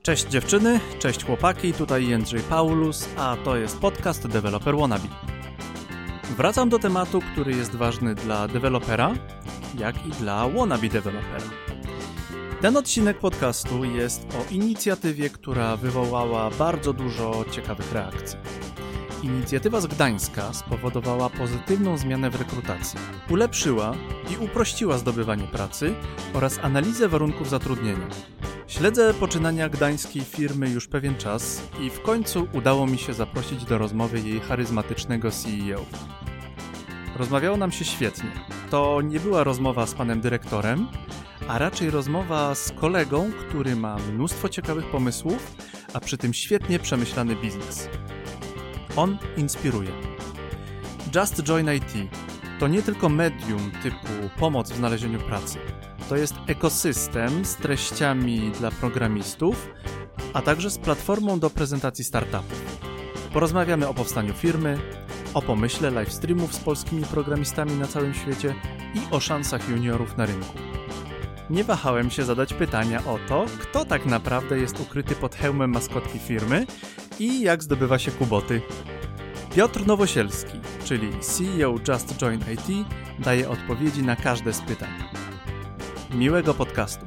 Cześć dziewczyny, cześć chłopaki, tutaj Jędrzej Paulus, a to jest podcast Developer Wannabe. Wracam do tematu, który jest ważny dla dewelopera, jak i dla wannabe dewelopera. Ten odcinek podcastu jest o inicjatywie, która wywołała bardzo dużo ciekawych reakcji. Inicjatywa z Gdańska spowodowała pozytywną zmianę w rekrutacji. Ulepszyła i uprościła zdobywanie pracy oraz analizę warunków zatrudnienia. Śledzę poczynania gdańskiej firmy już pewien czas i w końcu udało mi się zaprosić do rozmowy jej charyzmatycznego CEO. Rozmawiało nam się świetnie. To nie była rozmowa z panem dyrektorem, a raczej rozmowa z kolegą, który ma mnóstwo ciekawych pomysłów, a przy tym świetnie przemyślany biznes. On inspiruje. Just Join IT to nie tylko medium typu pomoc w znalezieniu pracy. To jest ekosystem z treściami dla programistów, a także z platformą do prezentacji startupów. Porozmawiamy o powstaniu firmy, o pomyśle livestreamów z polskimi programistami na całym świecie i o szansach juniorów na rynku. Nie wahałem się zadać pytania o to, kto tak naprawdę jest ukryty pod hełmem maskotki firmy i jak zdobywa się kuboty. Piotr Nowosielski, czyli CEO Just Join IT, daje odpowiedzi na każde z pytań. Miłego podcastu.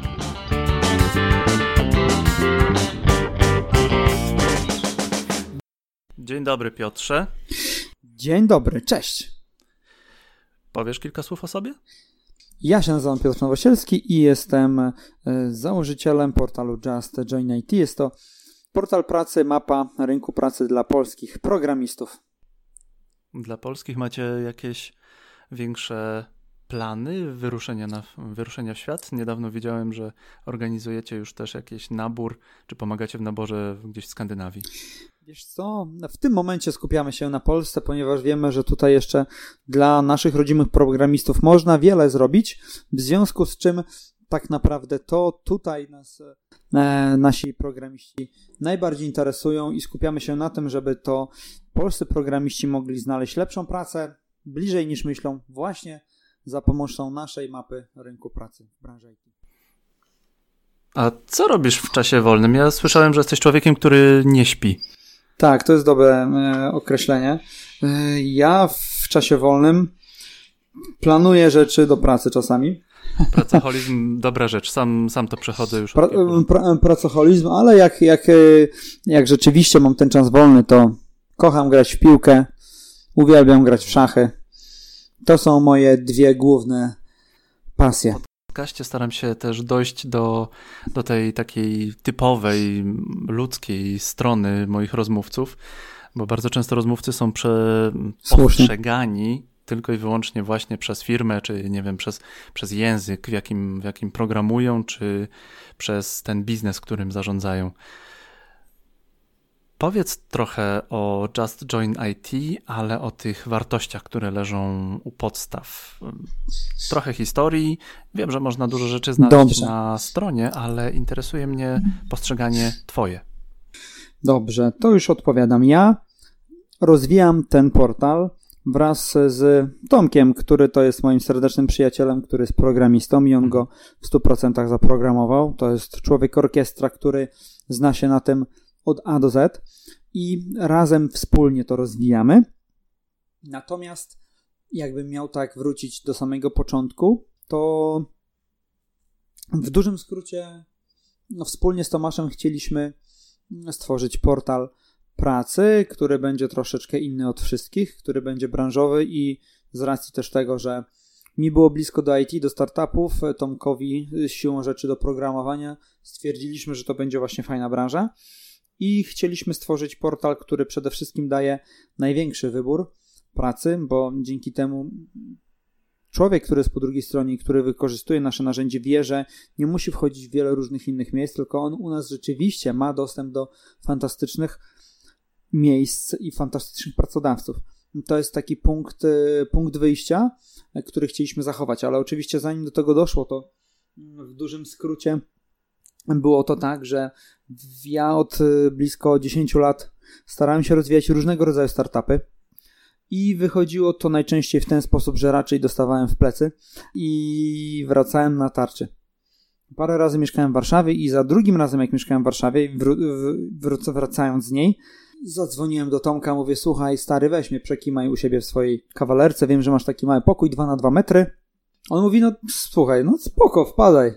Dzień dobry, Piotrze. Dzień dobry, cześć. Powiesz kilka słów o sobie? Ja się nazywam Piotr Nowosielski i jestem założycielem portalu Just Join IT. Jest to portal pracy, mapa rynku pracy dla polskich programistów. Dla polskich macie jakieś większe plany wyruszenia w świat? Niedawno widziałem, że organizujecie już też jakiś nabór, czy pomagacie w naborze gdzieś w Skandynawii. Wiesz co, w tym momencie skupiamy się na Polsce, ponieważ wiemy, że tutaj jeszcze dla naszych rodzimych programistów można wiele zrobić, w związku z czym tak naprawdę to tutaj nasi programiści najbardziej interesują i skupiamy się na tym, żeby to polscy programiści mogli znaleźć lepszą pracę, bliżej niż myślą, właśnie za pomocą naszej mapy rynku pracy w branży IT. A co robisz w czasie wolnym? Ja słyszałem, że jesteś człowiekiem, który nie śpi. Tak, to jest dobre określenie. Ja w czasie wolnym planuję rzeczy do pracy czasami. Pracoholizm, dobra rzecz. Sam to przechodzę już. Pracoholizm, ale jak rzeczywiście mam ten czas wolny, to kocham grać w piłkę, uwielbiam grać w szachy. To są moje dwie główne pasje. W podcaście staram się też dojść do tej takiej typowej, ludzkiej strony moich rozmówców, bo bardzo często rozmówcy są postrzegani tylko i wyłącznie właśnie przez firmę, czy nie wiem, przez język, w jakim programują, czy przez ten biznes, którym zarządzają. Powiedz trochę o Just Join IT, ale o tych wartościach, które leżą u podstaw. Trochę historii. Wiem, że można dużo rzeczy znaleźć na stronie, ale interesuje mnie postrzeganie twoje. Dobrze, to już odpowiadam. Ja rozwijam ten portal wraz z Tomkiem, który to jest moim serdecznym przyjacielem, który jest programistą i on go w 100% zaprogramował. To jest człowiek orkiestra, który zna się na tym od A do Z i razem wspólnie to rozwijamy. Natomiast jakbym miał tak wrócić do samego początku, to w dużym skrócie wspólnie z Tomaszem chcieliśmy stworzyć portal pracy, który będzie troszeczkę inny od wszystkich, który będzie branżowy i z racji też tego, że mi było blisko do IT, do startupów, Tomkowi siłą rzeczy do programowania, stwierdziliśmy, że to będzie właśnie fajna branża. I chcieliśmy stworzyć portal, który przede wszystkim daje największy wybór pracy, bo dzięki temu człowiek, który jest po drugiej stronie i który wykorzystuje nasze narzędzie, wie, że nie musi wchodzić w wiele różnych innych miejsc, tylko on u nas rzeczywiście ma dostęp do fantastycznych miejsc i fantastycznych pracodawców. To jest taki punkt wyjścia, który chcieliśmy zachować, ale oczywiście zanim do tego doszło, to w dużym skrócie było to tak, że ja od blisko 10 lat starałem się rozwijać różnego rodzaju startupy i wychodziło to najczęściej w ten sposób, że raczej dostawałem w plecy i wracałem na tarczy. Parę razy mieszkałem w Warszawie i za drugim razem, jak mieszkałem w Warszawie, wracając z niej, zadzwoniłem do Tomka, mówię, słuchaj stary, weź mnie przekimaj u siebie w swojej kawalerce, wiem, że masz taki mały pokój, 2x2 metry. On mówi, no słuchaj, no spoko, wpadaj.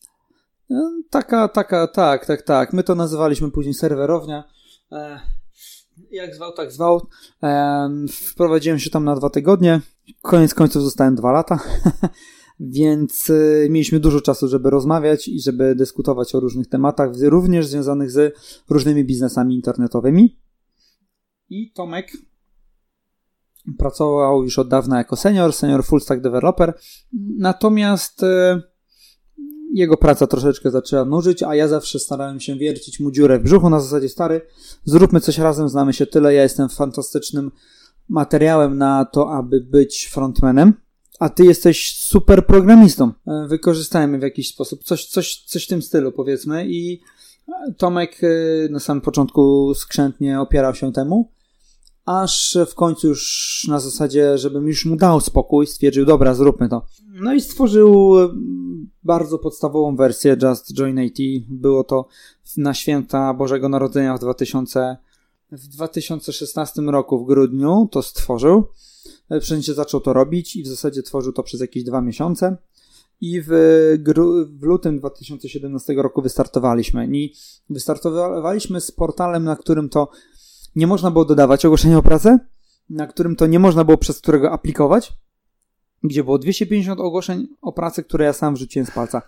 Tak. My to nazywaliśmy później serwerownia. Jak zwał, tak zwał. Wprowadziłem się tam na 2 tygodnie. Koniec końców zostałem 2 lata. Więc mieliśmy dużo czasu, żeby rozmawiać i żeby dyskutować o różnych tematach, również związanych z różnymi biznesami internetowymi. I Tomek pracował już od dawna jako senior full stack developer. Natomiast jego praca troszeczkę zaczęła nużyć, a ja zawsze starałem się wiercić mu dziurę w brzuchu na zasadzie, stary, zróbmy coś razem, znamy się tyle, ja jestem fantastycznym materiałem na to, aby być frontmanem, a ty jesteś super programistą. Wykorzystajmy w jakiś sposób coś w tym stylu, powiedzmy, i Tomek na samym początku skrzętnie opierał się temu, aż w końcu już na zasadzie, żebym już mu dał spokój, stwierdził, dobra, zróbmy to. No i stworzył bardzo podstawową wersję Just Join IT. Było to na święta Bożego Narodzenia w 2016 roku w grudniu to stworzył. Wszędzie zaczął to robić i w zasadzie tworzył to przez jakieś 2 miesiące. I w lutym 2017 roku wystartowaliśmy. I wystartowaliśmy z portalem, na którym to nie można było dodawać ogłoszenia o pracę, na którym to nie można było przez którego aplikować, gdzie było 250 ogłoszeń o pracę, które ja sam wrzuciłem z palca.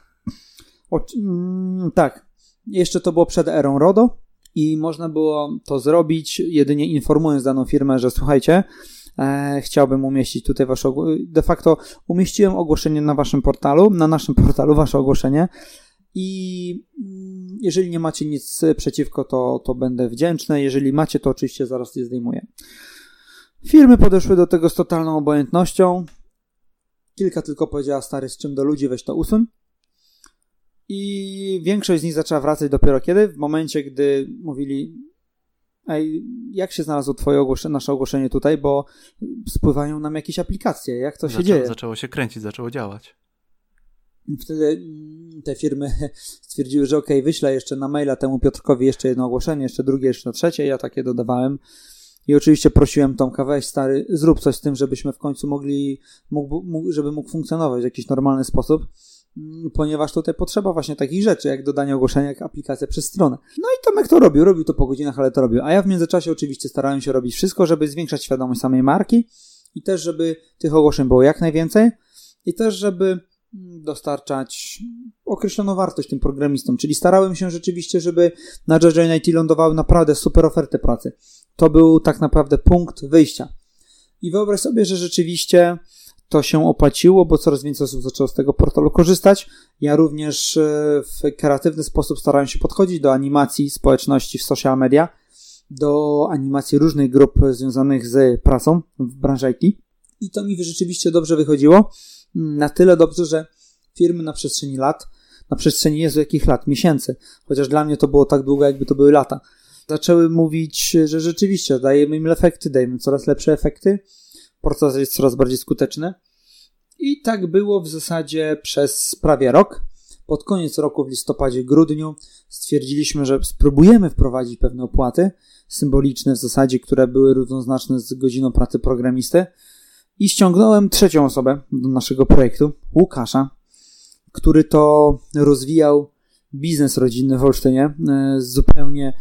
Tak, jeszcze to było przed erą RODO i można było to zrobić jedynie informując daną firmę, że słuchajcie, chciałbym umieścić tutaj wasze de facto umieściłem ogłoszenie na waszym portalu, na naszym portalu wasze ogłoszenie i jeżeli nie macie nic przeciwko, to będę wdzięczny. Jeżeli macie, to oczywiście zaraz je zdejmuję. Firmy podeszły do tego z totalną obojętnością. Kilka tylko powiedziała, stary, z czym do ludzi, weź to usuń. I większość z nich zaczęła wracać dopiero kiedy? W momencie, gdy mówili, ej, jak się znalazło nasze ogłoszenie tutaj, bo spływają nam jakieś aplikacje, jak to się dzieje? Zaczęło się kręcić, zaczęło działać. Wtedy te firmy stwierdziły, że okej, wyślę jeszcze na maila temu Piotrkowi jeszcze jedno ogłoszenie, jeszcze drugie, jeszcze trzecie, ja takie dodawałem. I oczywiście prosiłem Tomka, weź stary, zrób coś z tym, żebyśmy w końcu żeby mógł funkcjonować w jakiś normalny sposób, ponieważ tutaj potrzeba właśnie takich rzeczy, jak dodanie ogłoszenia, jak aplikacja przez stronę. No i Tomek to robił to po godzinach, ale to robił. A ja w międzyczasie oczywiście starałem się robić wszystko, żeby zwiększać świadomość samej marki i też, żeby tych ogłoszeń było jak najwięcej i też, żeby dostarczać określoną wartość tym programistom, czyli starałem się rzeczywiście, żeby na Just Join IT lądowały naprawdę super oferty pracy. To był tak naprawdę punkt wyjścia. I wyobraź sobie, że rzeczywiście to się opłaciło, bo coraz więcej osób zaczęło z tego portalu korzystać. Ja również w kreatywny sposób starałem się podchodzić do animacji społeczności w social media, do animacji różnych grup związanych z pracą w branży IT. I to mi rzeczywiście dobrze wychodziło. Na tyle dobrze, że firmy na przestrzeni jakich lat, miesięcy, chociaż dla mnie to było tak długo, jakby to były lata, zaczęły mówić, że rzeczywiście dajemy im efekty, dajemy coraz lepsze efekty, proces jest coraz bardziej skuteczny. I tak było w zasadzie przez prawie rok. Pod koniec roku, w listopadzie, grudniu, stwierdziliśmy, że spróbujemy wprowadzić pewne opłaty symboliczne w zasadzie, które były równoznaczne z godziną pracy programisty. I ściągnąłem trzecią osobę do naszego projektu, Łukasza, który to rozwijał biznes rodzinny w Olsztynie z zupełnie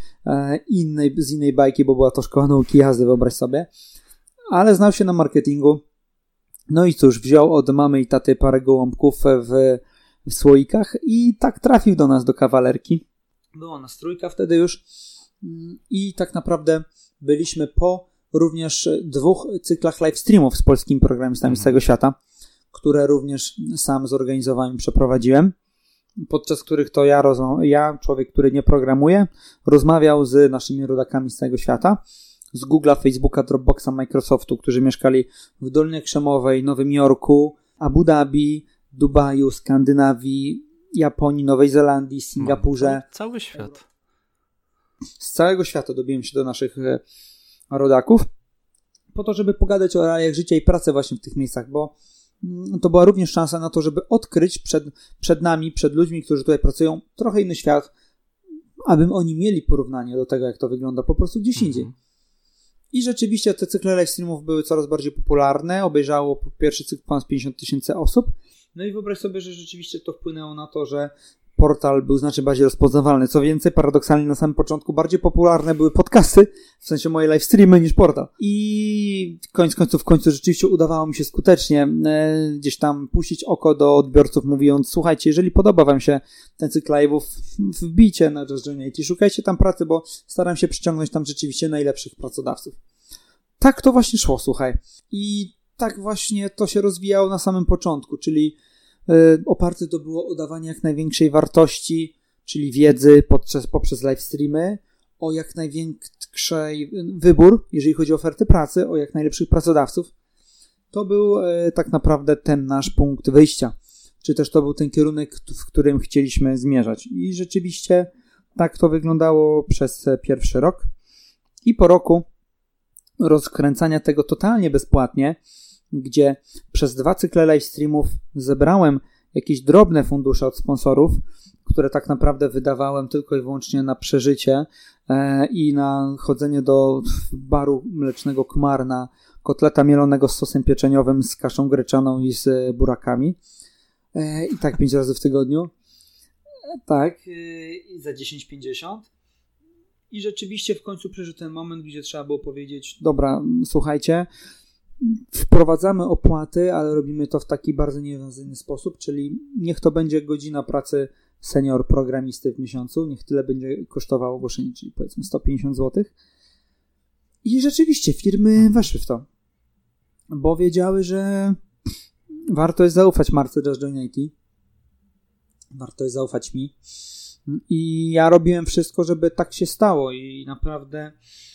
z innej bajki, bo była to szkoła nauki jazdy, wyobraź sobie. Ale znał się na marketingu. No i cóż, wziął od mamy i taty parę gołąbków w słoikach i tak trafił do nas, do kawalerki. Była nas 3 wtedy już i tak naprawdę byliśmy po również 2 cyklach live streamów z polskimi programistami z całego świata, które również sam zorganizowałem i przeprowadziłem, podczas których to ja, człowiek, który nie programuje, rozmawiał z naszymi rodakami z całego świata, z Google'a, Facebooka, Dropboxa, Microsoftu, którzy mieszkali w Dolnej Krzemowej, Nowym Jorku, Abu Dhabi, Dubaju, Skandynawii, Japonii, Nowej Zelandii, Singapurze. Cały świat. Z całego świata dobiłem się do naszych rodaków po to, żeby pogadać o realiach życia i pracy właśnie w tych miejscach, bo to była również szansa na to, żeby odkryć przed nami, przed ludźmi, którzy tutaj pracują, trochę inny świat, aby oni mieli porównanie do tego, jak to wygląda po prostu gdzieś indziej. I rzeczywiście te cykle live streamów były coraz bardziej popularne, obejrzało pierwszy cykl ponad 50 000 osób. No i wyobraź sobie, że rzeczywiście to wpłynęło na to, że portal był znacznie bardziej rozpoznawalny. Co więcej, paradoksalnie na samym początku bardziej popularne były podcasty, w sensie moje live streamy, niż portal. I w końcu rzeczywiście udawało mi się skutecznie gdzieś tam puścić oko do odbiorców, mówiąc: słuchajcie, jeżeli podoba wam się ten cykl live'ów, wbijcie na Just Join IT, szukajcie tam pracy, bo staram się przyciągnąć tam rzeczywiście najlepszych pracodawców. Tak to właśnie szło, słuchaj. I tak właśnie to się rozwijało na samym początku, czyli oparte to było o dawanie jak największej wartości, czyli wiedzy poprzez live streamy, o jak największy wybór, jeżeli chodzi o oferty pracy, o jak najlepszych pracodawców. To był tak naprawdę ten nasz punkt wyjścia, czy też to był ten kierunek, w którym chcieliśmy zmierzać. I rzeczywiście tak to wyglądało przez pierwszy rok. I po roku rozkręcania tego totalnie bezpłatnie, gdzie przez 2 cykle live streamów zebrałem jakieś drobne fundusze od sponsorów, które tak naprawdę wydawałem tylko i wyłącznie na przeżycie i na chodzenie do baru mlecznego Kmar na kotleta mielonego z sosem pieczeniowym, z kaszą gryczaną i z burakami. I tak 5 razy w tygodniu. Tak, za 10,50. I rzeczywiście w końcu przyszedł ten moment, gdzie trzeba było powiedzieć: dobra, słuchajcie, wprowadzamy opłaty, ale robimy to w taki bardzo nieinwazyjny sposób, czyli niech to będzie godzina pracy senior programisty w miesiącu, niech tyle będzie kosztowało ogłoszenie, czyli powiedzmy 150 zł. I rzeczywiście firmy weszły w to, bo wiedziały, że warto jest zaufać marce Just Join IT, warto jest zaufać mi. I ja robiłem wszystko, żeby tak się stało i naprawdę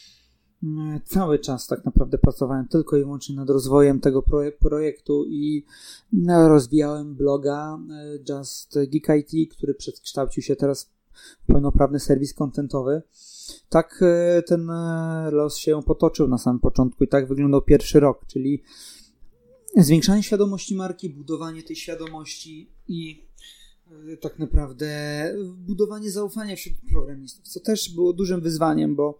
cały czas tak naprawdę pracowałem tylko i wyłącznie nad rozwojem tego projektu i rozwijałem bloga Just Geek IT, który przekształcił się teraz w pełnoprawny serwis contentowy. Tak ten los się potoczył na samym początku i tak wyglądał pierwszy rok, czyli zwiększanie świadomości marki, budowanie tej świadomości i tak naprawdę budowanie zaufania wśród programistów, co też było dużym wyzwaniem, bo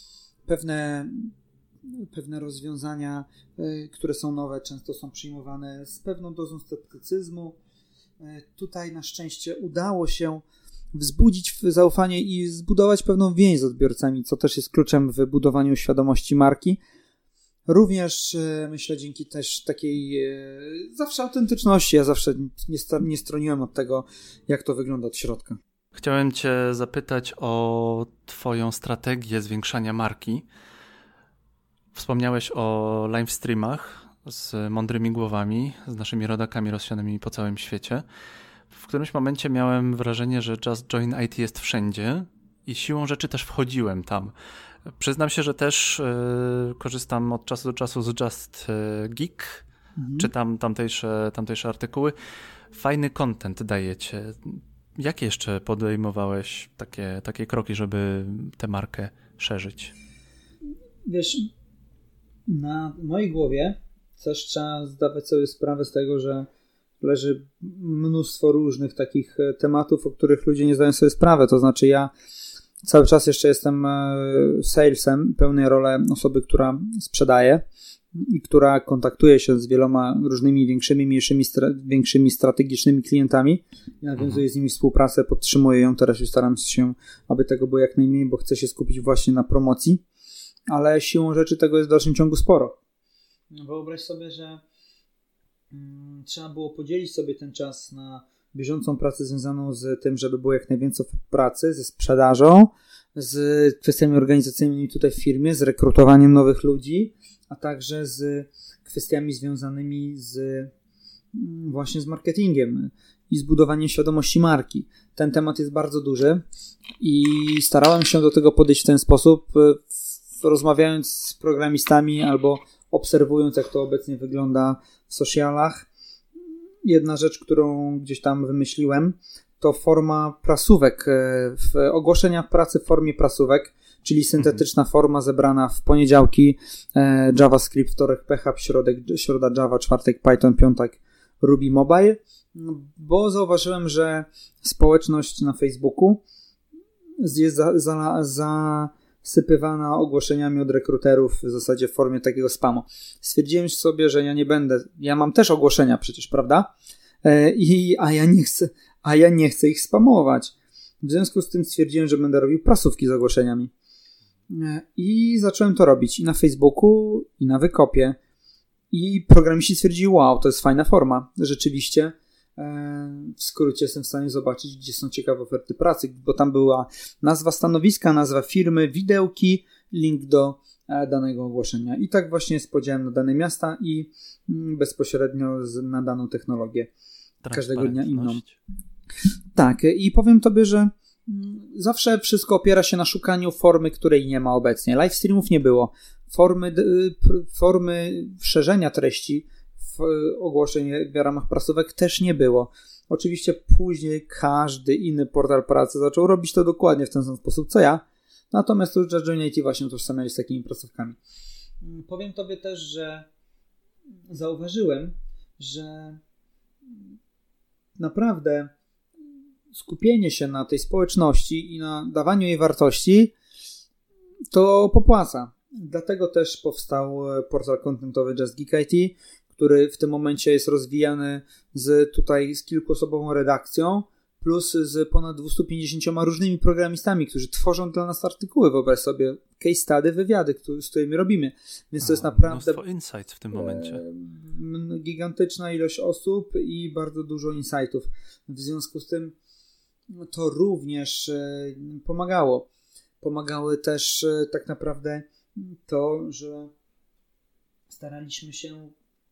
pewne rozwiązania, które są nowe, często są przyjmowane z pewną dozą sceptycyzmu. Tutaj na szczęście udało się wzbudzić zaufanie i zbudować pewną więź z odbiorcami, co też jest kluczem w budowaniu świadomości marki. Również myślę dzięki też takiej zawsze autentyczności. Ja zawsze nie stroniłem od tego, jak to wygląda od środka. Chciałem Cię zapytać o Twoją strategię zwiększania marki. Wspomniałeś o live streamach z mądrymi głowami, z naszymi rodakami rozsianymi po całym świecie. W którymś momencie miałem wrażenie, że Just Join IT jest wszędzie i siłą rzeczy też wchodziłem tam. Przyznam się, że też korzystam od czasu do czasu z Just Geek, czytam tamtejsze artykuły. Fajny content dajecie. Jakie jeszcze podejmowałeś takie kroki, żeby tę markę szerzyć? Wiesz, na mojej głowie też trzeba zdawać sobie sprawę z tego, że leży mnóstwo różnych takich tematów, o których ludzie nie zdają sobie sprawy. To znaczy ja cały czas jeszcze jestem salesem, pełnię rolę osoby, która sprzedaje i która kontaktuje się z wieloma różnymi większymi strategicznymi klientami. Ja nawiązuję z nimi współpracę, podtrzymuję ją, teraz już staram się, aby tego było jak najmniej, bo chcę się skupić właśnie na promocji, ale siłą rzeczy tego jest w dalszym ciągu sporo. Wyobraź sobie, że trzeba było podzielić sobie ten czas na bieżącą pracę związaną z tym, żeby było jak najwięcej pracy, ze sprzedażą, z kwestiami organizacyjnymi tutaj w firmie, z rekrutowaniem nowych ludzi, a także z kwestiami związanymi właśnie z marketingiem i z budowaniem świadomości marki. Ten temat jest bardzo duży i starałem się do tego podejść w ten sposób, rozmawiając z programistami albo obserwując, jak to obecnie wygląda w socialach. Jedna rzecz, którą gdzieś tam wymyśliłem, to forma prasówek, ogłoszenia pracy w formie prasówek, czyli syntetyczna forma zebrana w poniedziałki JavaScript, wtorek PHP, środa Java, czwartek Python, piątek Ruby Mobile, bo zauważyłem, że społeczność na Facebooku jest zasypywana ogłoszeniami od rekruterów w zasadzie w formie takiego spamu. Stwierdziłem sobie, że ja mam też ogłoszenia przecież, prawda? A ja nie chcę ich spamować. W związku z tym stwierdziłem, że będę robił prasówki z ogłoszeniami. I zacząłem to robić i na Facebooku, i na Wykopie. I programiści stwierdzili, wow, to jest fajna forma. Rzeczywiście, w skrócie jestem w stanie zobaczyć, gdzie są ciekawe oferty pracy, bo tam była nazwa stanowiska, nazwa firmy, widełki, link do danego ogłoszenia. I tak właśnie z podziałem na dane miasta i bezpośrednio na daną technologię. Każdego dnia inną. Tak, i powiem tobie, że zawsze wszystko opiera się na szukaniu formy, której nie ma obecnie. Live streamów nie było. Formy szerzenia treści w ogłoszeń w ramach prasówek też nie było. Oczywiście później każdy inny portal pracy zaczął robić to dokładnie w ten sam sposób co ja, natomiast już Just IT właśnie utożsamiali z takimi prasówkami. Powiem tobie też, że zauważyłem, że naprawdę skupienie się na tej społeczności i na dawaniu jej wartości to popłaca. Dlatego też powstał portal kontentowy Just Geek IT, który w tym momencie jest rozwijany z kilkuosobową redakcją, plus z ponad 250 różnymi programistami, którzy tworzą dla nas artykuły, wyobraź sobie, case study, wywiady, z którymi robimy. Więc to jest naprawdę mnóstwo insights w tym momencie. Gigantyczna ilość osób i bardzo dużo insightów. W związku z tym to również pomagało. Pomagały też tak naprawdę to, że staraliśmy się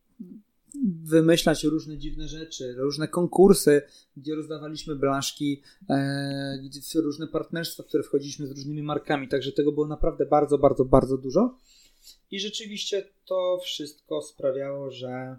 wymyślać różne dziwne rzeczy, różne konkursy, gdzie rozdawaliśmy blaszki, różne partnerstwa, w które wchodziliśmy z różnymi markami, także tego było naprawdę bardzo, bardzo, bardzo dużo i rzeczywiście to wszystko sprawiało, że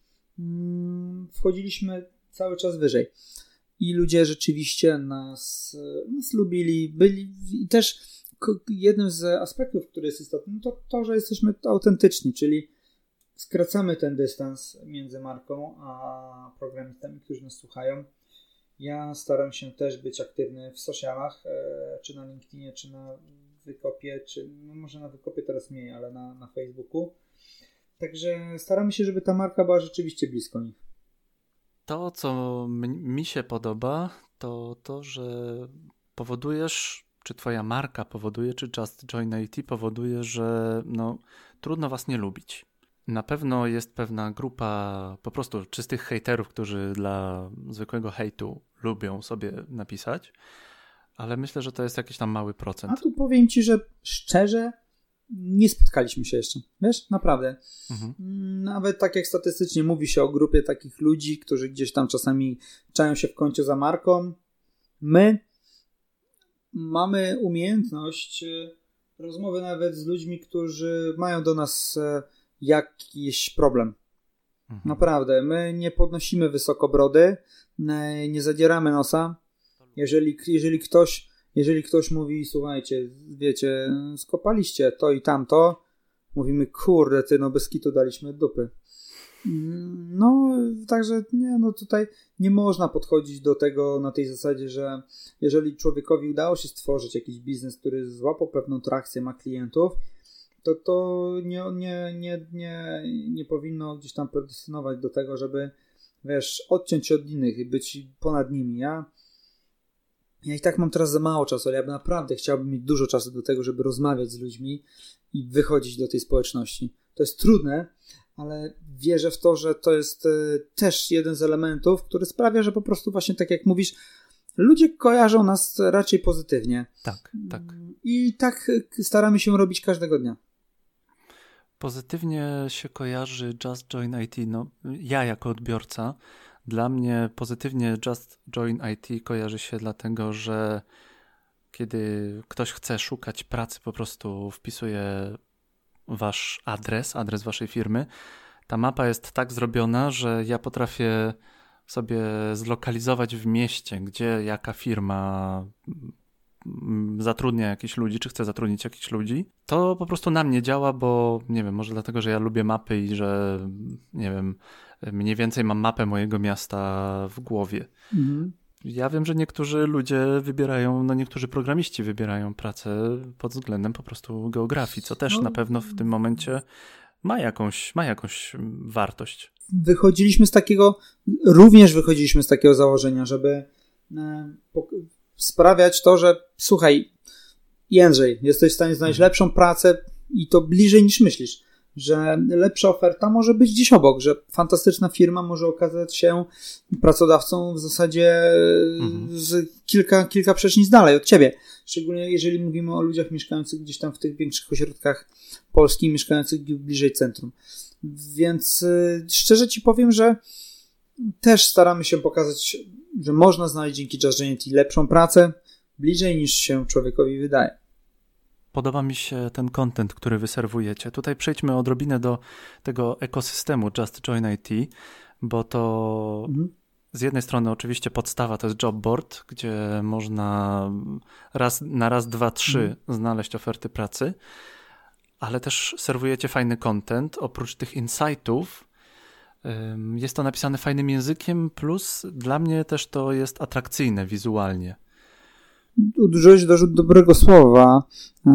wchodziliśmy cały czas wyżej i ludzie rzeczywiście nas lubili, byli i też jednym z aspektów, który jest istotny, to, że jesteśmy autentyczni, czyli skracamy ten dystans między marką a programistami, którzy nas słuchają. Ja staram się też być aktywny w socialach, czy na LinkedInie, czy na Wykopie, czy może na Wykopie teraz mniej, ale na Facebooku. Także staramy się, żeby ta marka była rzeczywiście blisko nich. To, co mi się podoba, to to, że powodujesz, czy twoja marka powoduje, czy Just Join IT powoduje, że trudno was nie lubić. Na pewno jest pewna grupa po prostu czystych hejterów, którzy dla zwykłego hejtu lubią sobie napisać, ale myślę, że to jest jakiś tam mały procent. A tu powiem ci, że szczerze nie spotkaliśmy się jeszcze. Wiesz? Naprawdę. Nawet tak jak statystycznie mówi się o grupie takich ludzi, którzy gdzieś tam czasami czają się w kącie za marką. My mamy umiejętność rozmowy nawet z ludźmi, którzy mają do nas jakiś problem. Naprawdę. My nie podnosimy wysoko brody, nie zadzieramy nosa. Jeżeli ktoś mówi, słuchajcie, wiecie, skopaliście to i tamto, mówimy, kurde, ty, bez kitu daliśmy dupy. Także tutaj nie można podchodzić do tego na tej zasadzie, że jeżeli człowiekowi udało się stworzyć jakiś biznes, który złapał pewną trakcję, ma klientów, to nie powinno gdzieś tam predestynować do tego, żeby, odciąć się od innych i być ponad nimi. Ja i tak mam teraz za mało czasu, ale ja naprawdę chciałbym mieć dużo czasu do tego, żeby rozmawiać z ludźmi i wychodzić do tej społeczności. To jest trudne, ale wierzę w to, że to jest też jeden z elementów, który sprawia, że po prostu właśnie tak jak mówisz, ludzie kojarzą nas raczej pozytywnie. Tak. I tak staramy się robić każdego dnia. Pozytywnie się kojarzy Just Join IT. Ja jako odbiorca, dla mnie pozytywnie Just Join IT kojarzy się dlatego, że kiedy ktoś chce szukać pracy, po prostu wpisuje wasz adres waszej firmy. Ta mapa jest tak zrobiona, że ja potrafię sobie zlokalizować w mieście, gdzie jaka firma zatrudnia jakichś ludzi, czy chce zatrudnić jakichś ludzi. To po prostu na mnie działa, bo nie wiem, może dlatego, że ja lubię mapy i że nie wiem, mniej więcej mam mapę mojego miasta w głowie. Mhm. Ja wiem, że niektórzy ludzie wybierają, niektórzy programiści wybierają pracę pod względem po prostu geografii, co też na pewno w tym momencie ma jakąś wartość. Również wychodziliśmy z takiego założenia, żeby sprawiać to, że słuchaj, Jędrzej, jesteś w stanie znaleźć lepszą pracę i to bliżej niż myślisz, że lepsza oferta może być gdzieś obok, że fantastyczna firma może okazać się pracodawcą w zasadzie z kilka przecznic dalej od ciebie. Szczególnie jeżeli mówimy o ludziach mieszkających gdzieś tam w tych większych ośrodkach Polski, mieszkających bliżej centrum. Więc szczerze ci powiem, że też staramy się pokazać, że można znaleźć dzięki JustJNT lepszą pracę bliżej niż się człowiekowi wydaje. Podoba mi się ten content, który wy serwujecie. Tutaj przejdźmy odrobinę do tego ekosystemu Just Join IT, bo to z jednej strony oczywiście podstawa to jest job board, gdzie można raz, dwa, trzy znaleźć oferty pracy, ale też serwujecie fajny content. Oprócz tych insightów jest to napisane fajnym językiem, plus dla mnie też to jest atrakcyjne wizualnie. Użyłeś dobrego słowa,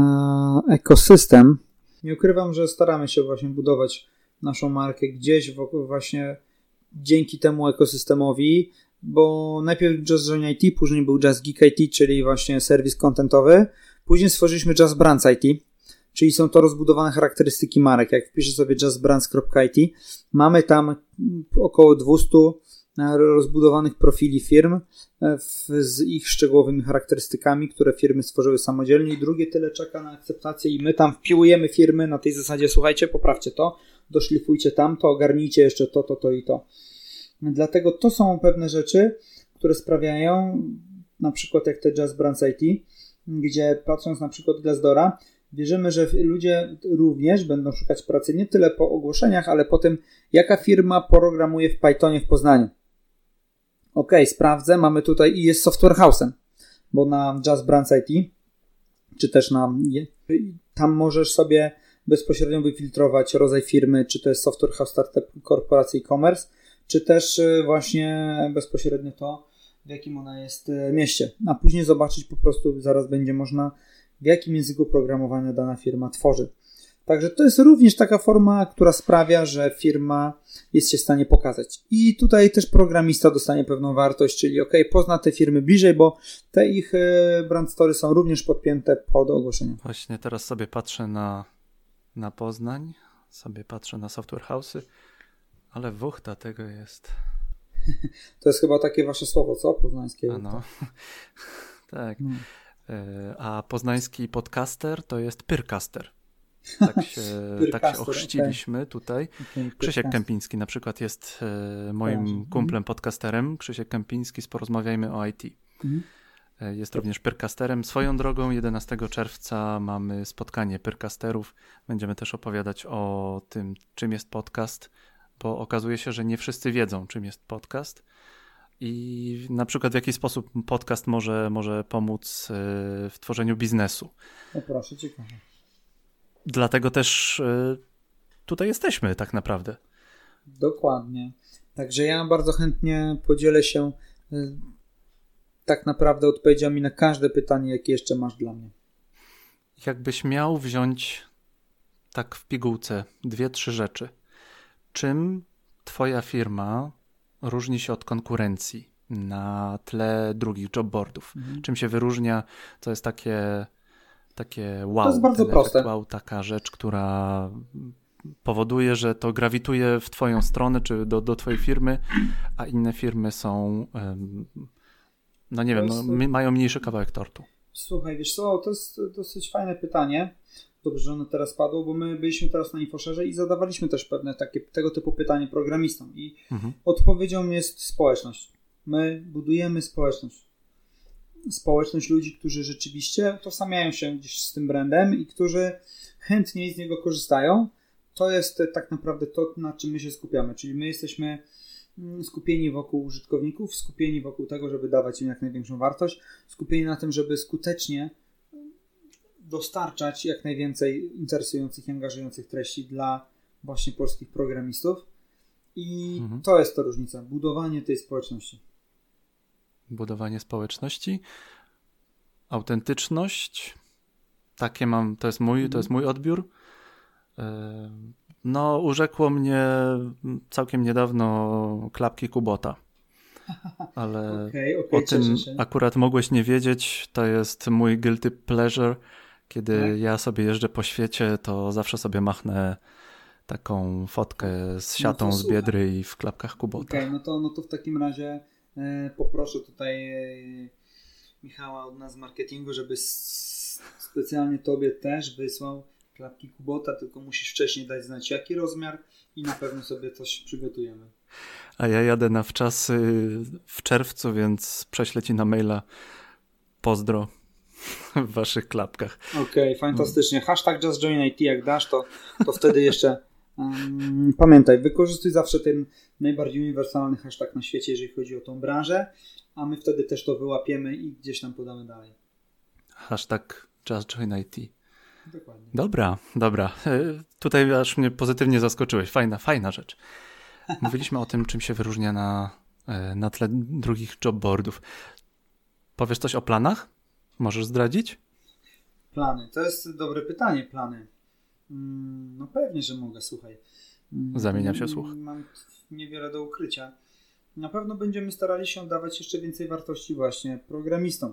ekosystem. Nie ukrywam, że staramy się właśnie budować naszą markę gdzieś właśnie dzięki temu ekosystemowi, bo najpierw Just Join IT, później był Just Geek IT, czyli właśnie serwis contentowy, później stworzyliśmy Just Brands IT, czyli są to rozbudowane charakterystyki marek. Jak wpiszę sobie justbrands.it, mamy tam około 200 rozbudowanych profili firm z ich szczegółowymi charakterystykami, które firmy stworzyły samodzielnie i drugie tyle czeka na akceptację i my tam wpiłujemy firmy na tej zasadzie, słuchajcie, poprawcie to, doszlifujcie tamto, ogarnijcie jeszcze to i to. Dlatego to są pewne rzeczy, które sprawiają, na przykład jak te Just Brands IT, gdzie patrząc na przykład Glassdoora, wierzymy, że ludzie również będą szukać pracy nie tyle po ogłoszeniach, ale po tym, jaka firma programuje w Pythonie w Poznaniu. Sprawdzę, mamy tutaj i jest software house'em, bo na Just Brands IT, czy też tam możesz sobie bezpośrednio wyfiltrować rodzaj firmy, czy to jest software house, startup, korporacja e-commerce, czy też właśnie bezpośrednio to, w jakim ona jest mieście. A później zobaczyć po prostu, zaraz będzie można, w jakim języku programowania dana firma tworzy. Także to jest również taka forma, która sprawia, że firma jest się w stanie pokazać. I tutaj też programista dostanie pewną wartość, czyli pozna te firmy bliżej, bo te ich brand story są również podpięte pod ogłoszenia. Właśnie teraz sobie patrzę na Poznań, sobie patrzę na software house'y, ale wuchta tego jest. To jest chyba takie wasze słowo, co? Poznańskie. No. Tak. A poznański podcaster to jest Pyrcaster. Tak się ochrzciliśmy tutaj. Krzysiek Kępiński na przykład jest moim kumplem podcasterem. Krzysiek Kępiński z Porozmawiajmy o IT. Jest również Pyrcasterem. Swoją drogą 11 czerwca mamy spotkanie Pyrcasterów. Będziemy też opowiadać o tym, czym jest podcast, bo okazuje się, że nie wszyscy wiedzą, czym jest podcast i na przykład w jaki sposób podcast może pomóc w tworzeniu biznesu. No proszę, ciekawe. Dlatego też tutaj jesteśmy tak naprawdę. Dokładnie. Także ja bardzo chętnie podzielę się tak naprawdę odpowiedziami na każde pytanie, jakie jeszcze masz dla mnie. Jakbyś miał wziąć tak w pigułce 2-3 rzeczy. Czym twoja firma różni się od konkurencji na tle drugich jobboardów? Czym się wyróżnia? To jest takie wow. To jest bardzo proste. Wow, taka rzecz, która powoduje, że to grawituje w twoją stronę, czy do twojej firmy, a inne firmy są, mają mniejszy kawałek tortu. Słuchaj, wiesz co, to jest dosyć fajne pytanie. Dobrze, że ono teraz padło, bo my byliśmy teraz na InfoSharze i zadawaliśmy też pewne tego typu pytanie programistom i odpowiedzią jest społeczność. My budujemy społeczność. Społeczność ludzi, którzy rzeczywiście utożsamiają się gdzieś z tym brandem i którzy chętniej z niego korzystają. To jest tak naprawdę to, na czym my się skupiamy. Czyli my jesteśmy skupieni wokół użytkowników, skupieni wokół tego, żeby dawać im jak największą wartość, skupieni na tym, żeby skutecznie dostarczać jak najwięcej interesujących i angażujących treści dla właśnie polskich programistów. I to jest ta różnica. Budowanie tej społeczności. Budowanie społeczności, autentyczność. To jest mój odbiór. No, urzekło mnie całkiem niedawno klapki Kubota. Ale o tym akurat mogłeś nie wiedzieć. To jest mój guilty pleasure. Kiedy ja sobie jeżdżę po świecie, to zawsze sobie machnę taką fotkę z siatą z Biedry i w klapkach Kubota. No to w takim razie poproszę tutaj Michała od nas z marketingu, żeby specjalnie tobie też wysłał klapki Kubota, tylko musisz wcześniej dać znać jaki rozmiar i na pewno sobie coś przygotujemy. A ja jadę na wczasy w czerwcu, więc prześlę ci na maila pozdro w waszych klapkach. Okej, fantastycznie. Hashtag JustJoinIT jak dasz, to wtedy jeszcze pamiętaj, wykorzystuj zawsze ten najbardziej uniwersalny hashtag na świecie, jeżeli chodzi o tą branżę, a my wtedy też to wyłapiemy i gdzieś tam podamy dalej. Hashtag JustJoinIT. Dokładnie. Dobra. Tutaj aż mnie pozytywnie zaskoczyłeś. Fajna rzecz. Mówiliśmy o tym, czym się wyróżnia na tle drugich jobboardów. Powiesz coś o planach? Możesz zdradzić? Plany. To jest dobre pytanie, plany. No pewnie, że mogę, słuchaj. Zamieniam się w słuch. Mam niewiele do ukrycia. Na pewno będziemy starali się dawać jeszcze więcej wartości właśnie programistom.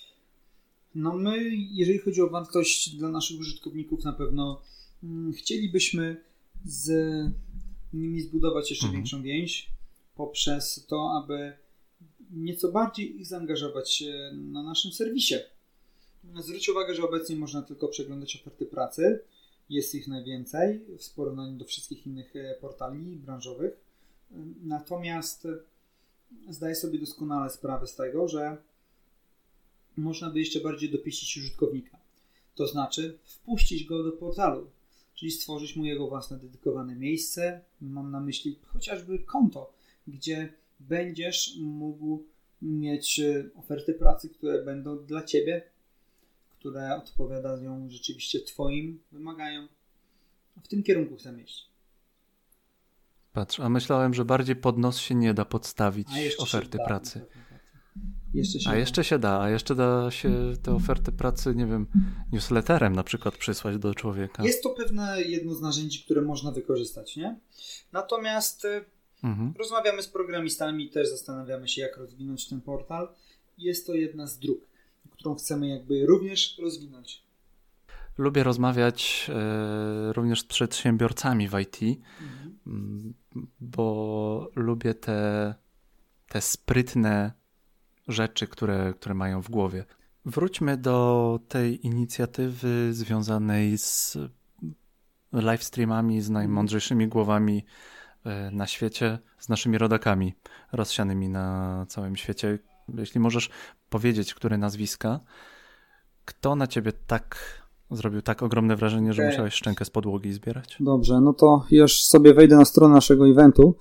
No my, jeżeli chodzi o wartość dla naszych użytkowników, na pewno chcielibyśmy z nimi zbudować jeszcze większą więź poprzez to, aby nieco bardziej ich zaangażować na naszym serwisie. Zwróć uwagę, że obecnie można tylko przeglądać oferty pracy. Jest ich najwięcej w porównaniu do wszystkich innych portali branżowych. Natomiast zdaję sobie doskonale sprawę z tego, że można by jeszcze bardziej dopieścić użytkownika. To znaczy wpuścić go do portalu, czyli stworzyć mu jego własne dedykowane miejsce. Mam na myśli chociażby konto, gdzie będziesz mógł mieć oferty pracy, które będą dla Ciebie, które odpowiadają rzeczywiście Twoim wymaganiom. W tym kierunku chcę iść. Patrz, a myślałem, że bardziej pod nos się nie da podstawić oferty pracy. Jeszcze da się te oferty pracy, nie wiem, newsletterem na przykład przysłać do człowieka. Jest to pewne jedno z narzędzi, które można wykorzystać, nie? Natomiast rozmawiamy z programistami, też zastanawiamy się, jak rozwinąć ten portal. Jest to jedna z dróg, którą chcemy jakby również rozwinąć. Lubię rozmawiać również z przedsiębiorcami w IT, bo lubię te sprytne rzeczy, które mają w głowie. Wróćmy do tej inicjatywy związanej z live streamami, z najmądrzejszymi głowami na świecie, z naszymi rodakami rozsianymi na całym świecie. Jeśli możesz powiedzieć, które nazwiska, kto na ciebie zrobił tak ogromne wrażenie, że musiałeś szczękę z podłogi zbierać? Dobrze, no to już sobie wejdę na stronę naszego eventu.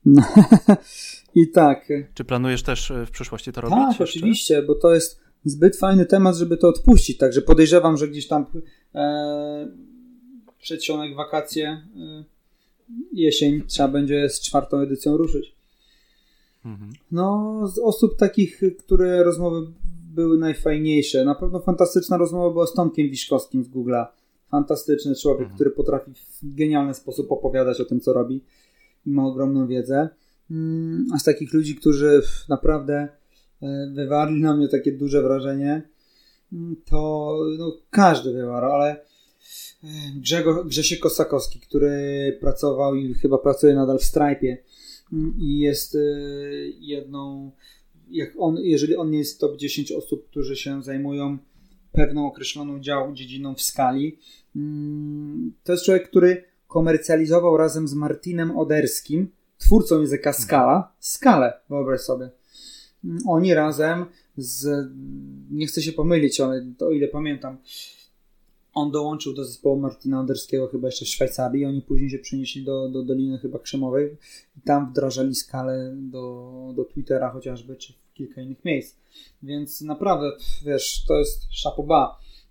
I tak. Czy planujesz też w przyszłości to robić? Tak, oczywiście, bo to jest zbyt fajny temat, żeby to odpuścić. Także podejrzewam, że gdzieś tam przedsionek, wakacje, jesień trzeba będzie z 4. edycją ruszyć. No, z osób takich, które rozmowy były najfajniejsze. Na pewno fantastyczna rozmowa była z Tomkiem Wiszkowskim z Google'a. Fantastyczny człowiek, który potrafi w genialny sposób opowiadać o tym, co robi i ma ogromną wiedzę. A z takich ludzi, którzy naprawdę wywarli na mnie takie duże wrażenie, to każdy wywarł, ale Grzesiek Kosakowski, który pracował i chyba pracuje nadal w Stripe'ie i jest jedną, jeżeli on nie jest top 10 osób, którzy się zajmują pewną określoną dziedziną w skali, to jest człowiek, który komercjalizował razem z Martinem Oderskim, twórcą języka Skalę, wyobraź sobie. Oni razem nie chcę się pomylić, ale o ile pamiętam, on dołączył do zespołu Martina Oderskiego chyba jeszcze w Szwajcarii. Oni później się przenieśli do Doliny chyba Krzemowej i tam wdrażali Skalę do Twittera chociażby, czy w kilka innych miejsc. Więc naprawdę, wiesz, to jest chapeau bas.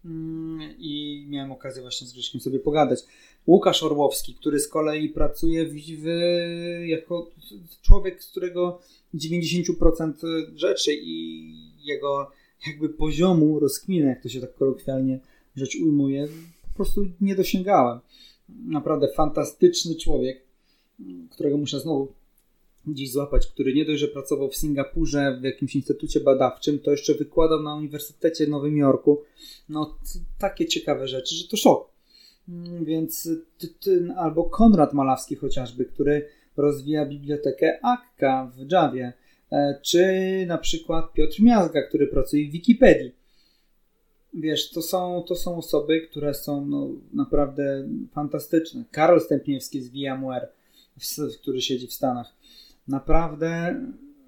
i miałem okazję właśnie z Grześkiem sobie pogadać. Łukasz Orłowski, który z kolei pracuje jako człowiek, z którego 90% rzeczy i jego jakby poziomu rozkminy, jak to się tak kolokwialnie rzecz ujmuje, po prostu nie dosięgałem. Naprawdę fantastyczny człowiek, którego muszę znowu dziś złapać, który nie dość, że pracował w Singapurze w jakimś instytucie badawczym, to jeszcze wykładał na Uniwersytecie w Nowym Jorku. No takie ciekawe rzeczy, że to szok. Więc albo Konrad Malawski chociażby, który rozwija bibliotekę Akka w Javie, czy na przykład Piotr Miazga, który pracuje w Wikipedii. Wiesz, to są osoby, które są naprawdę fantastyczne. Karol Stępniewski z VMware, który siedzi w Stanach. Naprawdę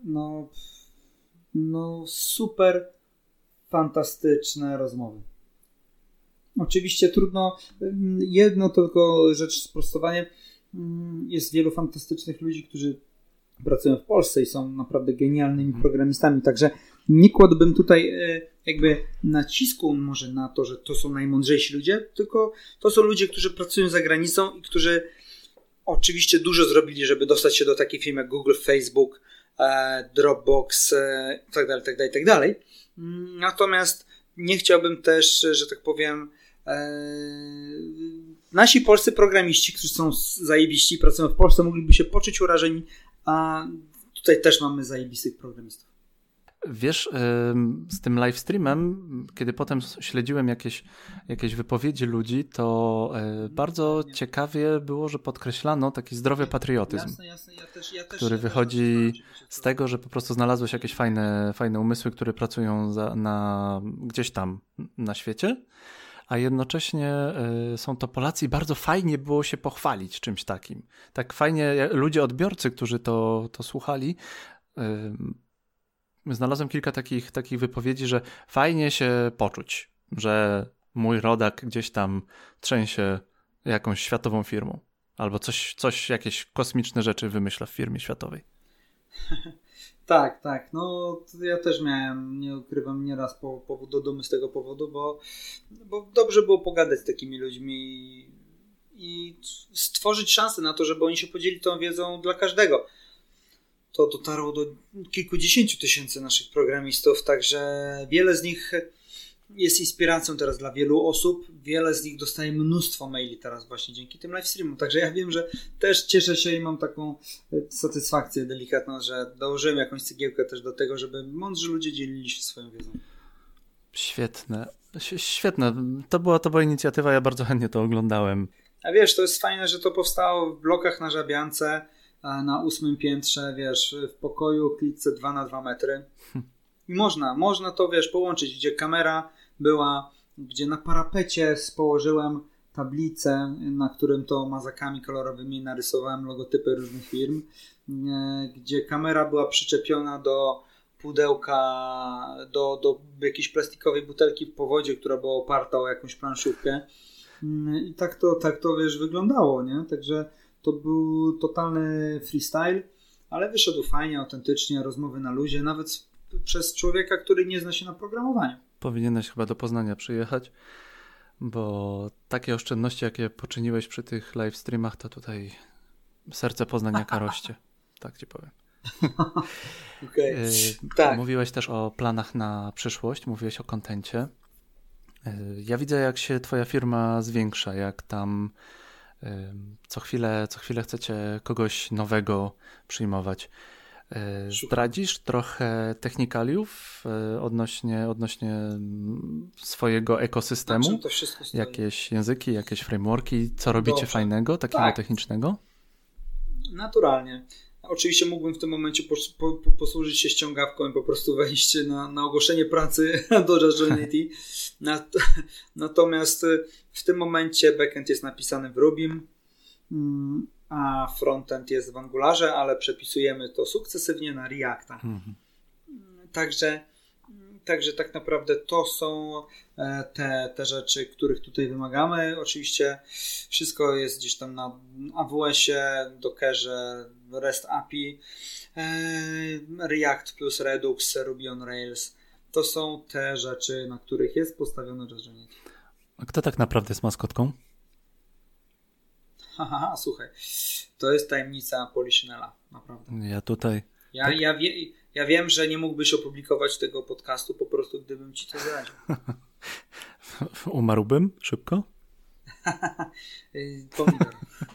super fantastyczne rozmowy. Oczywiście trudno, jedno tylko rzecz sprostowanie. Jest wielu fantastycznych ludzi, którzy pracują w Polsce i są naprawdę genialnymi programistami, także nie kładłbym tutaj jakby nacisku może na to, że to są najmądrzejsi ludzie, tylko to są ludzie, którzy pracują za granicą i którzy oczywiście dużo zrobili, żeby dostać się do takich firm jak Google, Facebook, Dropbox itd. Natomiast nie chciałbym też, że tak powiem, nasi polscy programiści, którzy są zajebiści i pracują w Polsce, mogliby się poczuć urażeni, a tutaj też mamy zajebistych programistów. Wiesz, z tym live streamem, kiedy potem śledziłem jakieś wypowiedzi ludzi, to bardzo ciekawie było, że podkreślano taki zdrowy patriotyzm, który wychodzi z tego, że po prostu znalazłeś jakieś fajne umysły, które pracują gdzieś tam na świecie, a jednocześnie są to Polacy i bardzo fajnie było się pochwalić czymś takim. Tak fajnie, ludzie odbiorcy, którzy to słuchali, znalazłem kilka takich wypowiedzi, że fajnie się poczuć, że mój rodak gdzieś tam trzęsie jakąś światową firmą. Albo jakieś kosmiczne rzeczy wymyśla w firmie światowej. Tak. No ja też miałem, nie ukrywam, nieraz powód do dumy z tego powodu, bo dobrze było pogadać z takimi ludźmi i stworzyć szansę na to, żeby oni się podzielili tą wiedzą dla każdego. To dotarło do kilkudziesięciu tysięcy naszych programistów, także wiele z nich jest inspiracją teraz dla wielu osób. Wiele z nich dostaje mnóstwo maili teraz właśnie dzięki tym live streamom. Także ja wiem, że też cieszę się i mam taką satysfakcję delikatną, że dołożyłem jakąś cegiełkę też do tego, żeby mądrzy ludzie dzielili się swoją wiedzą. Świetne. To była inicjatywa, ja bardzo chętnie to oglądałem. A wiesz, to jest fajne, że to powstało w blokach na Żabiance, na 8. piętrze, wiesz, w pokoju klitce 2x2 metry. I można to, wiesz, połączyć, gdzie kamera była, gdzie na parapecie położyłem tablicę, na którym to mazakami kolorowymi narysowałem logotypy różnych firm, gdzie kamera była przyczepiona do pudełka, do jakiejś plastikowej butelki w powodzie, która była oparta o jakąś planszówkę. I tak to wiesz, wyglądało, nie? Także to był totalny freestyle, ale wyszedł fajnie, autentycznie, rozmowy na luzie, nawet przez człowieka, który nie zna się na programowaniu. Powinieneś chyba do Poznania przyjechać, bo takie oszczędności, jakie poczyniłeś przy tych live streamach, to tutaj serce Poznaniaka rośnie. Tak ci powiem. Okay. Tak. Mówiłeś też o planach na przyszłość, mówiłeś o kontencie. Ja widzę, jak się twoja firma zwiększa, jak tam co chwilę chcecie kogoś nowego przyjmować. Zdradzisz trochę technikaliów odnośnie swojego ekosystemu? Jakieś języki, jakieś frameworki? Co robicie fajnego, takiego technicznego? Naturalnie. Oczywiście mógłbym w tym momencie posłużyć się ściągawką i po prostu wejść na ogłoszenie pracy do Journey. Natomiast w tym momencie backend jest napisany w Rubim, a frontend jest w Angularze, ale przepisujemy to sukcesywnie na Reacta. Także tak naprawdę to są te rzeczy, których tutaj wymagamy. Oczywiście wszystko jest gdzieś tam na AWS-ie, Dockerze, REST API, React plus Redux, Ruby on Rails. to są te rzeczy, na których jest postawione JustJoin. A kto tak naprawdę jest maskotką? Haha, słuchaj, to jest tajemnica Poliszynela, naprawdę. Ja tutaj... Ja wiem, że nie mógłbyś opublikować tego podcastu po prostu, gdybym ci to zdradził. Umarłbym szybko? Pomidor.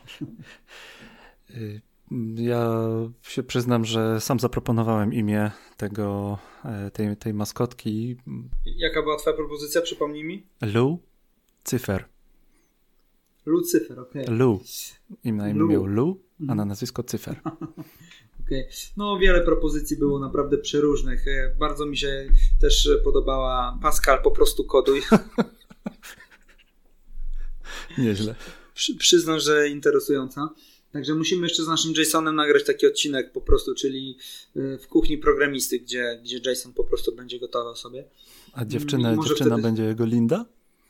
Ja się przyznam, że sam zaproponowałem imię tej maskotki. Jaka była twoja propozycja? Przypomnij mi. Lucyfer. Lucyfer, okej. Lu. Im na imię miał Lu, a na nazwisko Cyfer. Okay. No wiele propozycji było naprawdę przeróżnych. Bardzo mi się też podobała Pascal, po prostu koduj. Nieźle. Przyznam, że interesująca. Także musimy jeszcze z naszym Jasonem nagrać taki odcinek po prostu, czyli w kuchni programisty, gdzie Jason po prostu będzie gotował sobie. A dziewczyna wtedy... będzie jego Linda?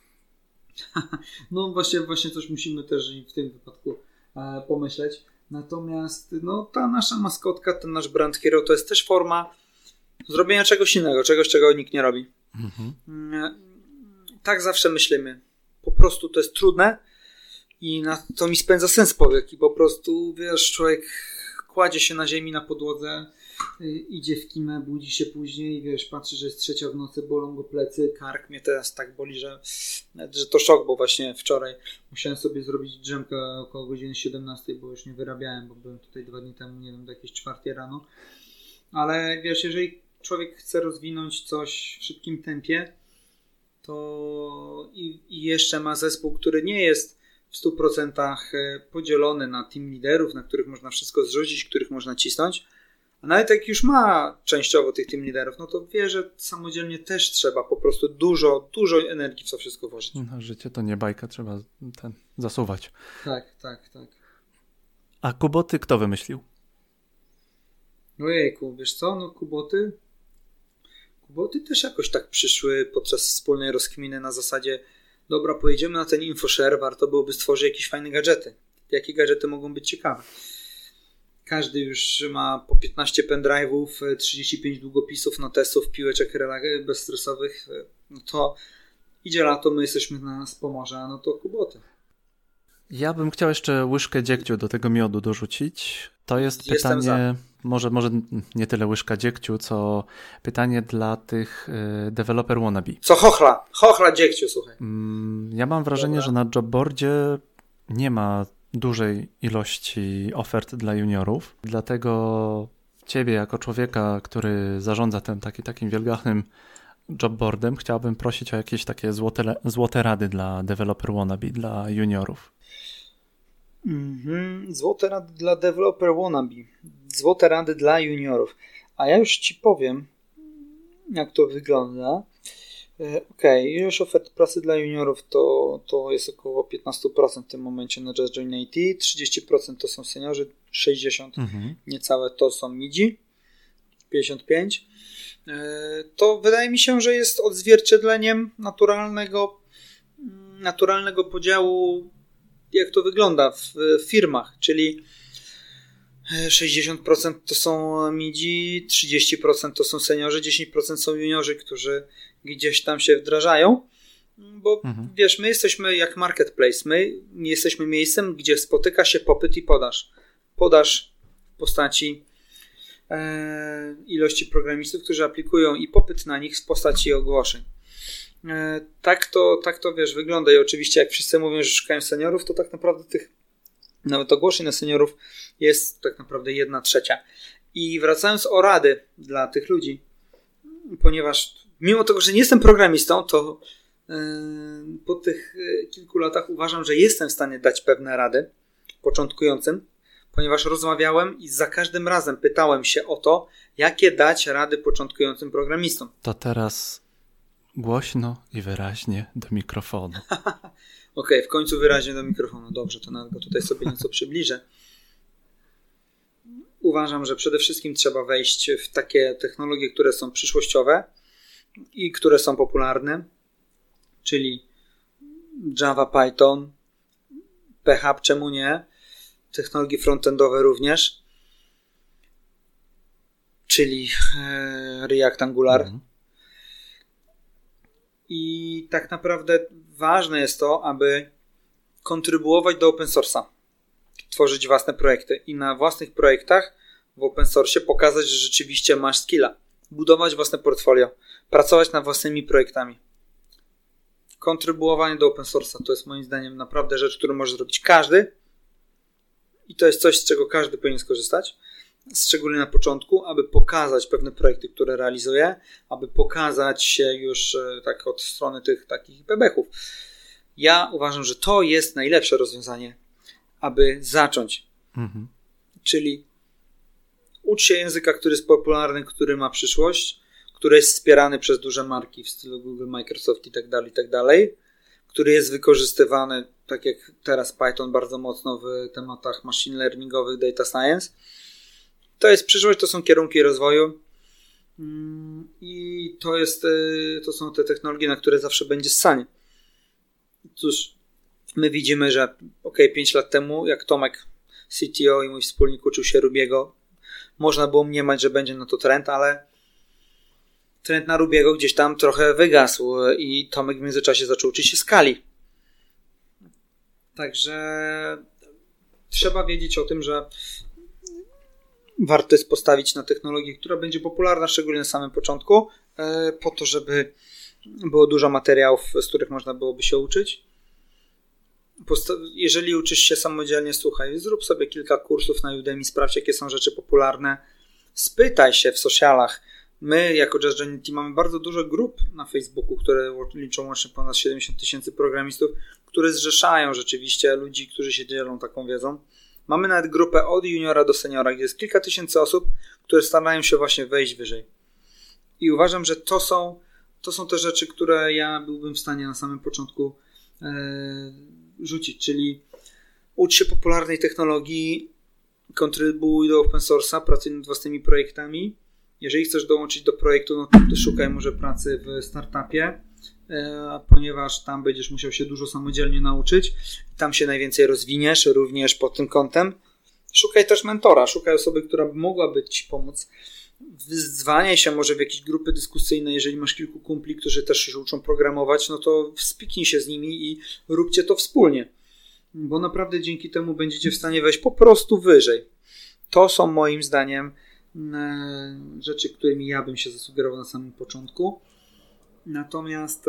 No właśnie coś musimy też w tym wypadku pomyśleć. Natomiast no, ta nasza maskotka, ten nasz brand hero to jest też forma zrobienia czegoś innego, czegoś, czego nikt nie robi. Tak zawsze myślimy. Po prostu to jest trudne i na to mi spędza sens powiek i po prostu, wiesz, człowiek kładzie się na ziemi, na podłodze, idzie w kimę, budzi się później, wiesz, patrzy, że jest 3 w nocy, bolą go plecy, kark mnie teraz tak boli, że to szok, bo właśnie wczoraj musiałem sobie zrobić drzemkę około godziny 17, bo już nie wyrabiałem, bo byłem tutaj 2 dni temu, nie wiem, do jakiejś 4 rano, ale wiesz, jeżeli człowiek chce rozwinąć coś w szybkim tempie, to i jeszcze ma zespół, który nie jest w 100% podzielony na team liderów, na których można wszystko zrzucić, których można cisnąć, a nawet jak już ma częściowo tych team liderów, no to wie, że samodzielnie też trzeba po prostu dużo energii w to wszystko włożyć. No, życie to nie bajka, trzeba zasuwać. Tak. A kuboty kto wymyślił? Ojejku, wiesz co, no kuboty też jakoś tak przyszły podczas wspólnej rozkminy na zasadzie dobra, pojedziemy na ten InfoShare, warto byłoby stworzyć jakieś fajne gadżety. Jakie gadżety mogą być ciekawe? Każdy już ma po 15 pendrive'ów, 35 długopisów, notesów, piłeczek bezstresowych. No to idzie lato, my jesteśmy z Pomorza, no to kuboty. Ja bym chciał jeszcze łyżkę dziegciu do tego miodu dorzucić. To jest pytanie, może nie tyle łyżka dziegciu, co pytanie dla tych developer wannabe. Co chochla dziegciu, słuchaj. Ja mam wrażenie, że na jobboardzie nie ma dużej ilości ofert dla juniorów, dlatego ciebie jako człowieka, który zarządza takim wielgachnym jobboardem, chciałbym prosić o jakieś takie złote rady dla developer wannabe, dla juniorów. Złote rady dla developer wannabe, złote rady dla juniorów. A ja już ci powiem, jak to wygląda. Ilość ofert pracy dla juniorów to jest około 15% w tym momencie na JustJoin IT, 30% to są seniorzy, 60% niecałe to są midzi, 55%. To wydaje mi się, że jest odzwierciedleniem naturalnego podziału, jak to wygląda w firmach, czyli 60% to są midzi, 30% to są seniorzy, 10% są juniorzy, którzy gdzieś tam się wdrażają, bo wiesz, my jesteśmy jak marketplace, my jesteśmy miejscem, gdzie spotyka się popyt i podaż. Podaż w postaci ilości programistów, którzy aplikują i popyt na nich w postaci ogłoszeń. Tak to wiesz, wygląda i oczywiście jak wszyscy mówią, że szukają seniorów, to tak naprawdę tych nawet ogłoszeń na seniorów jest tak naprawdę 1/3. I wracając o rady dla tych ludzi, ponieważ mimo tego, że nie jestem programistą, to po tych kilku latach uważam, że jestem w stanie dać pewne rady początkującym, ponieważ rozmawiałem i za każdym razem pytałem się o to, jakie dać rady początkującym programistom. To teraz głośno i wyraźnie do mikrofonu. Okej, w końcu wyraźnie do mikrofonu. Dobrze, to nawet go tutaj sobie nieco przybliżę. Uważam, że przede wszystkim trzeba wejść w takie technologie, które są przyszłościowe i które są popularne, czyli Java, Python, PHP, czemu nie? Technologie frontendowe również, czyli React, Angular. I tak naprawdę ważne jest to, aby kontrybuować do open source'a, tworzyć własne projekty i na własnych projektach w open source pokazać, że rzeczywiście masz skilla, budować własne portfolio, pracować nad własnymi projektami. Kontrybuowanie do open source'a to jest moim zdaniem naprawdę rzecz, którą może zrobić każdy i to jest coś, z czego każdy powinien skorzystać, szczególnie na początku, aby pokazać pewne projekty, które realizuje, aby pokazać się już tak od strony tych takich bebechów. Ja uważam, że to jest najlepsze rozwiązanie, aby zacząć. Czyli ucz się języka, który jest popularny, który ma przyszłość, który jest wspierany przez duże marki w stylu Google, Microsoft i tak dalej, który jest wykorzystywany, tak jak teraz Python, bardzo mocno w tematach machine learningowych, data science. To jest przyszłość, to są kierunki rozwoju i to są te technologie, na które zawsze będzie ssanie. Cóż, my widzimy, że 5 lat temu, jak Tomek, CTO i mój wspólnik uczył się Rubiego, można było mniemać, że będzie na to trend, ale trend na Rubiego gdzieś tam trochę wygasł i Tomek w międzyczasie zaczął uczyć się skali. Także trzeba wiedzieć o tym, że warto jest postawić na technologię, która będzie popularna, szczególnie na samym początku, po to, żeby było dużo materiałów, z których można byłoby się uczyć. Jeżeli uczysz się samodzielnie, słuchaj, zrób sobie kilka kursów na Udemy, sprawdź, jakie są rzeczy popularne. Spytaj się w socialach. My, jako JustJoin.IT, mamy bardzo dużo grup na Facebooku, które liczą łącznie ponad 70 000 programistów, które zrzeszają rzeczywiście ludzi, którzy się dzielą taką wiedzą. Mamy nawet grupę od juniora do seniora, gdzie jest kilka tysięcy osób, które starają się właśnie wejść wyżej. I uważam, że to są te rzeczy, które ja byłbym w stanie na samym początku rzucić, czyli ucz się popularnej technologii, kontrybuuj do open source'a, pracuj nad własnymi projektami. Jeżeli chcesz dołączyć do projektu, no to szukaj może pracy w startupie, ponieważ tam będziesz musiał się dużo samodzielnie nauczyć. Tam się najwięcej rozwiniesz, również pod tym kątem. Szukaj też mentora, szukaj osoby, która mogłaby ci pomóc. Wyzwanie się może w jakieś grupy dyskusyjne, jeżeli masz kilku kumpli, którzy też się uczą programować, no to spiknij się z nimi i róbcie to wspólnie. Bo naprawdę dzięki temu będziecie w stanie wejść po prostu wyżej. To są moim zdaniem rzeczy, którymi ja bym się zasugerował na samym początku. Natomiast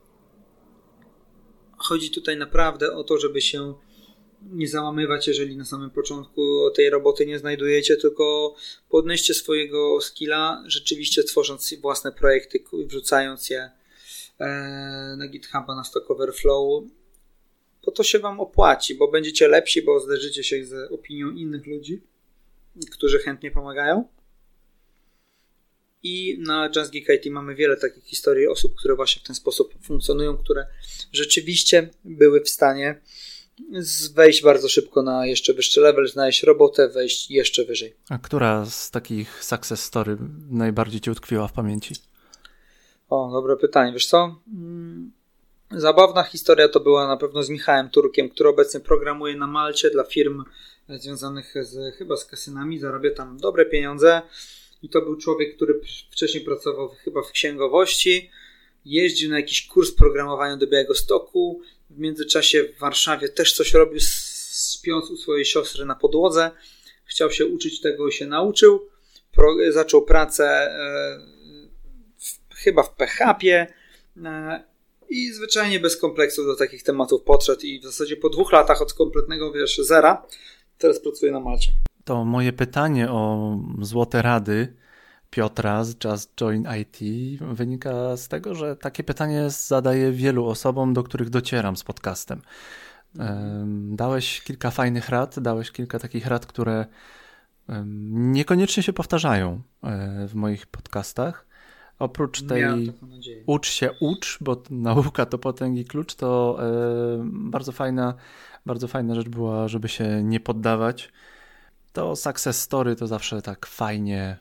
chodzi tutaj naprawdę o to, żeby się nie załamywać, jeżeli na samym początku tej roboty nie znajdujecie, tylko podnieście swojego skilla, rzeczywiście tworząc własne projekty, wrzucając je na GitHuba, na Stack Overflow, bo to się wam opłaci, bo będziecie lepsi, bo zderzycie się z opinią innych ludzi, którzy chętnie pomagają. I na JustGeek.IT mamy wiele takich historii osób, które właśnie w ten sposób funkcjonują, które rzeczywiście były w stanie wejść bardzo szybko na jeszcze wyższy level, znaleźć robotę, wejść jeszcze wyżej. A która z takich success story najbardziej ci utkwiła w pamięci? O, dobre pytanie. Wiesz co? Zabawna historia to była na pewno z Michałem Turkiem, który obecnie programuje na Malcie dla firm związanych chyba z kasynami, zarabia tam dobre pieniądze i to był człowiek, który wcześniej pracował chyba w księgowości, jeździł na jakiś kurs programowania do Białegostoku, w międzyczasie w Warszawie też coś robił, śpiąc u swojej siostry na podłodze, chciał się uczyć tego i się nauczył, zaczął pracę chyba w PHP i zwyczajnie bez kompleksów do takich tematów podszedł i w zasadzie po 2 latach od kompletnego zera teraz pracuje na Malcie. To moje pytanie o złote rady Piotra z JustJoin.IT wynika z tego, że takie pytanie zadaję wielu osobom, do których docieram z podcastem. Dałeś kilka fajnych rad, dałeś kilka takich rad, które niekoniecznie się powtarzają w moich podcastach. Oprócz tej ucz, bo nauka to potęgi klucz, to bardzo fajna rzecz była, żeby się nie poddawać. To success story to zawsze tak fajnie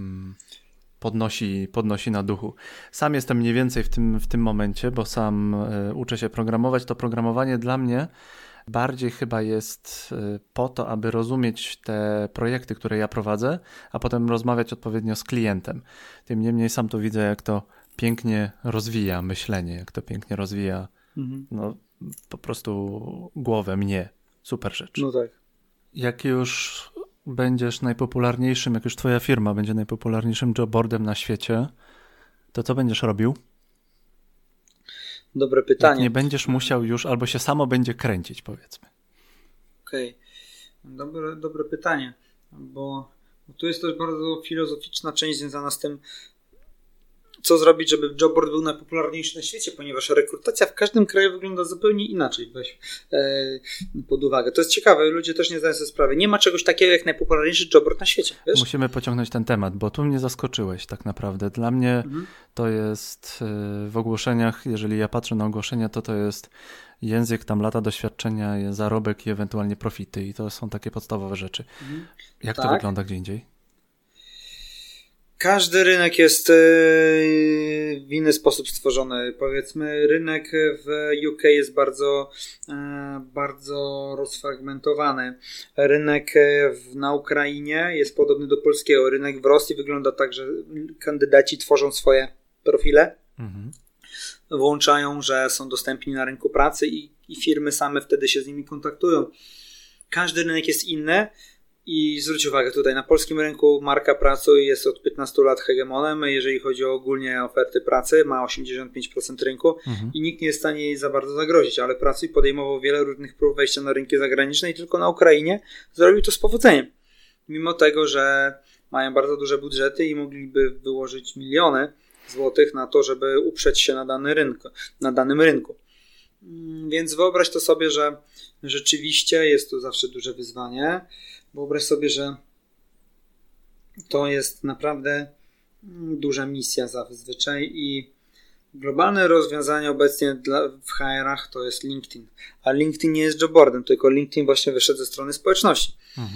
podnosi na duchu. Sam jestem mniej więcej w tym momencie, bo sam uczę się programować. To programowanie dla mnie bardziej chyba jest po to, aby rozumieć te projekty, które ja prowadzę, a potem rozmawiać odpowiednio z klientem. Tym niemniej sam to widzę, jak to pięknie rozwija myślenie, jak to pięknie rozwija no, po prostu głowę mnie. Super rzecz. No tak. Jak już będziesz najpopularniejszym, jak już twoja firma będzie najpopularniejszym jobboardem na świecie, to co będziesz robił? Dobre pytanie. Jak nie będziesz musiał już, albo się samo będzie kręcić, powiedzmy. Okej. Dobre pytanie, bo tu jest też bardzo filozoficzna część związana z tym, co zrobić, żeby jobboard był najpopularniejszy na świecie, ponieważ rekrutacja w każdym kraju wygląda zupełnie inaczej. Weź pod uwagę. To jest ciekawe, ludzie też nie zdają sobie sprawy. Nie ma czegoś takiego jak najpopularniejszy jobboard na świecie. Wiesz? Musimy pociągnąć ten temat, bo tu mnie zaskoczyłeś tak naprawdę. Dla mnie to jest w ogłoszeniach, jeżeli ja patrzę na ogłoszenia, to jest język, tam lata doświadczenia, zarobek i ewentualnie profity i to są takie podstawowe rzeczy. Jak to wygląda gdzie indziej? Każdy rynek jest w inny sposób stworzony. Powiedzmy, rynek w UK jest bardzo rozfragmentowany. Rynek na Ukrainie jest podobny do polskiego. Rynek w Rosji wygląda tak, że kandydaci tworzą swoje profile, włączają, że są dostępni na rynku pracy i firmy same wtedy się z nimi kontaktują. Każdy rynek jest inny. I zwróć uwagę, tutaj na polskim rynku marka Pracuj jest od 15 lat hegemonem, jeżeli chodzi o ogólnie oferty pracy, ma 85% rynku i nikt nie jest w stanie jej za bardzo zagrozić, ale Pracuj podejmował wiele różnych prób wejścia na rynki zagraniczne i tylko na Ukrainie zrobił to z powodzeniem. Mimo tego, że mają bardzo duże budżety i mogliby wyłożyć miliony złotych na to, żeby uprzeć się na danym rynku. Więc wyobraź to sobie, że rzeczywiście jest to zawsze duże wyzwanie. Wyobraź sobie, że to jest naprawdę duża misja zazwyczaj i globalne rozwiązanie obecnie w HR-ach to jest LinkedIn. A LinkedIn nie jest jobboardem, tylko LinkedIn właśnie wyszedł ze strony społeczności.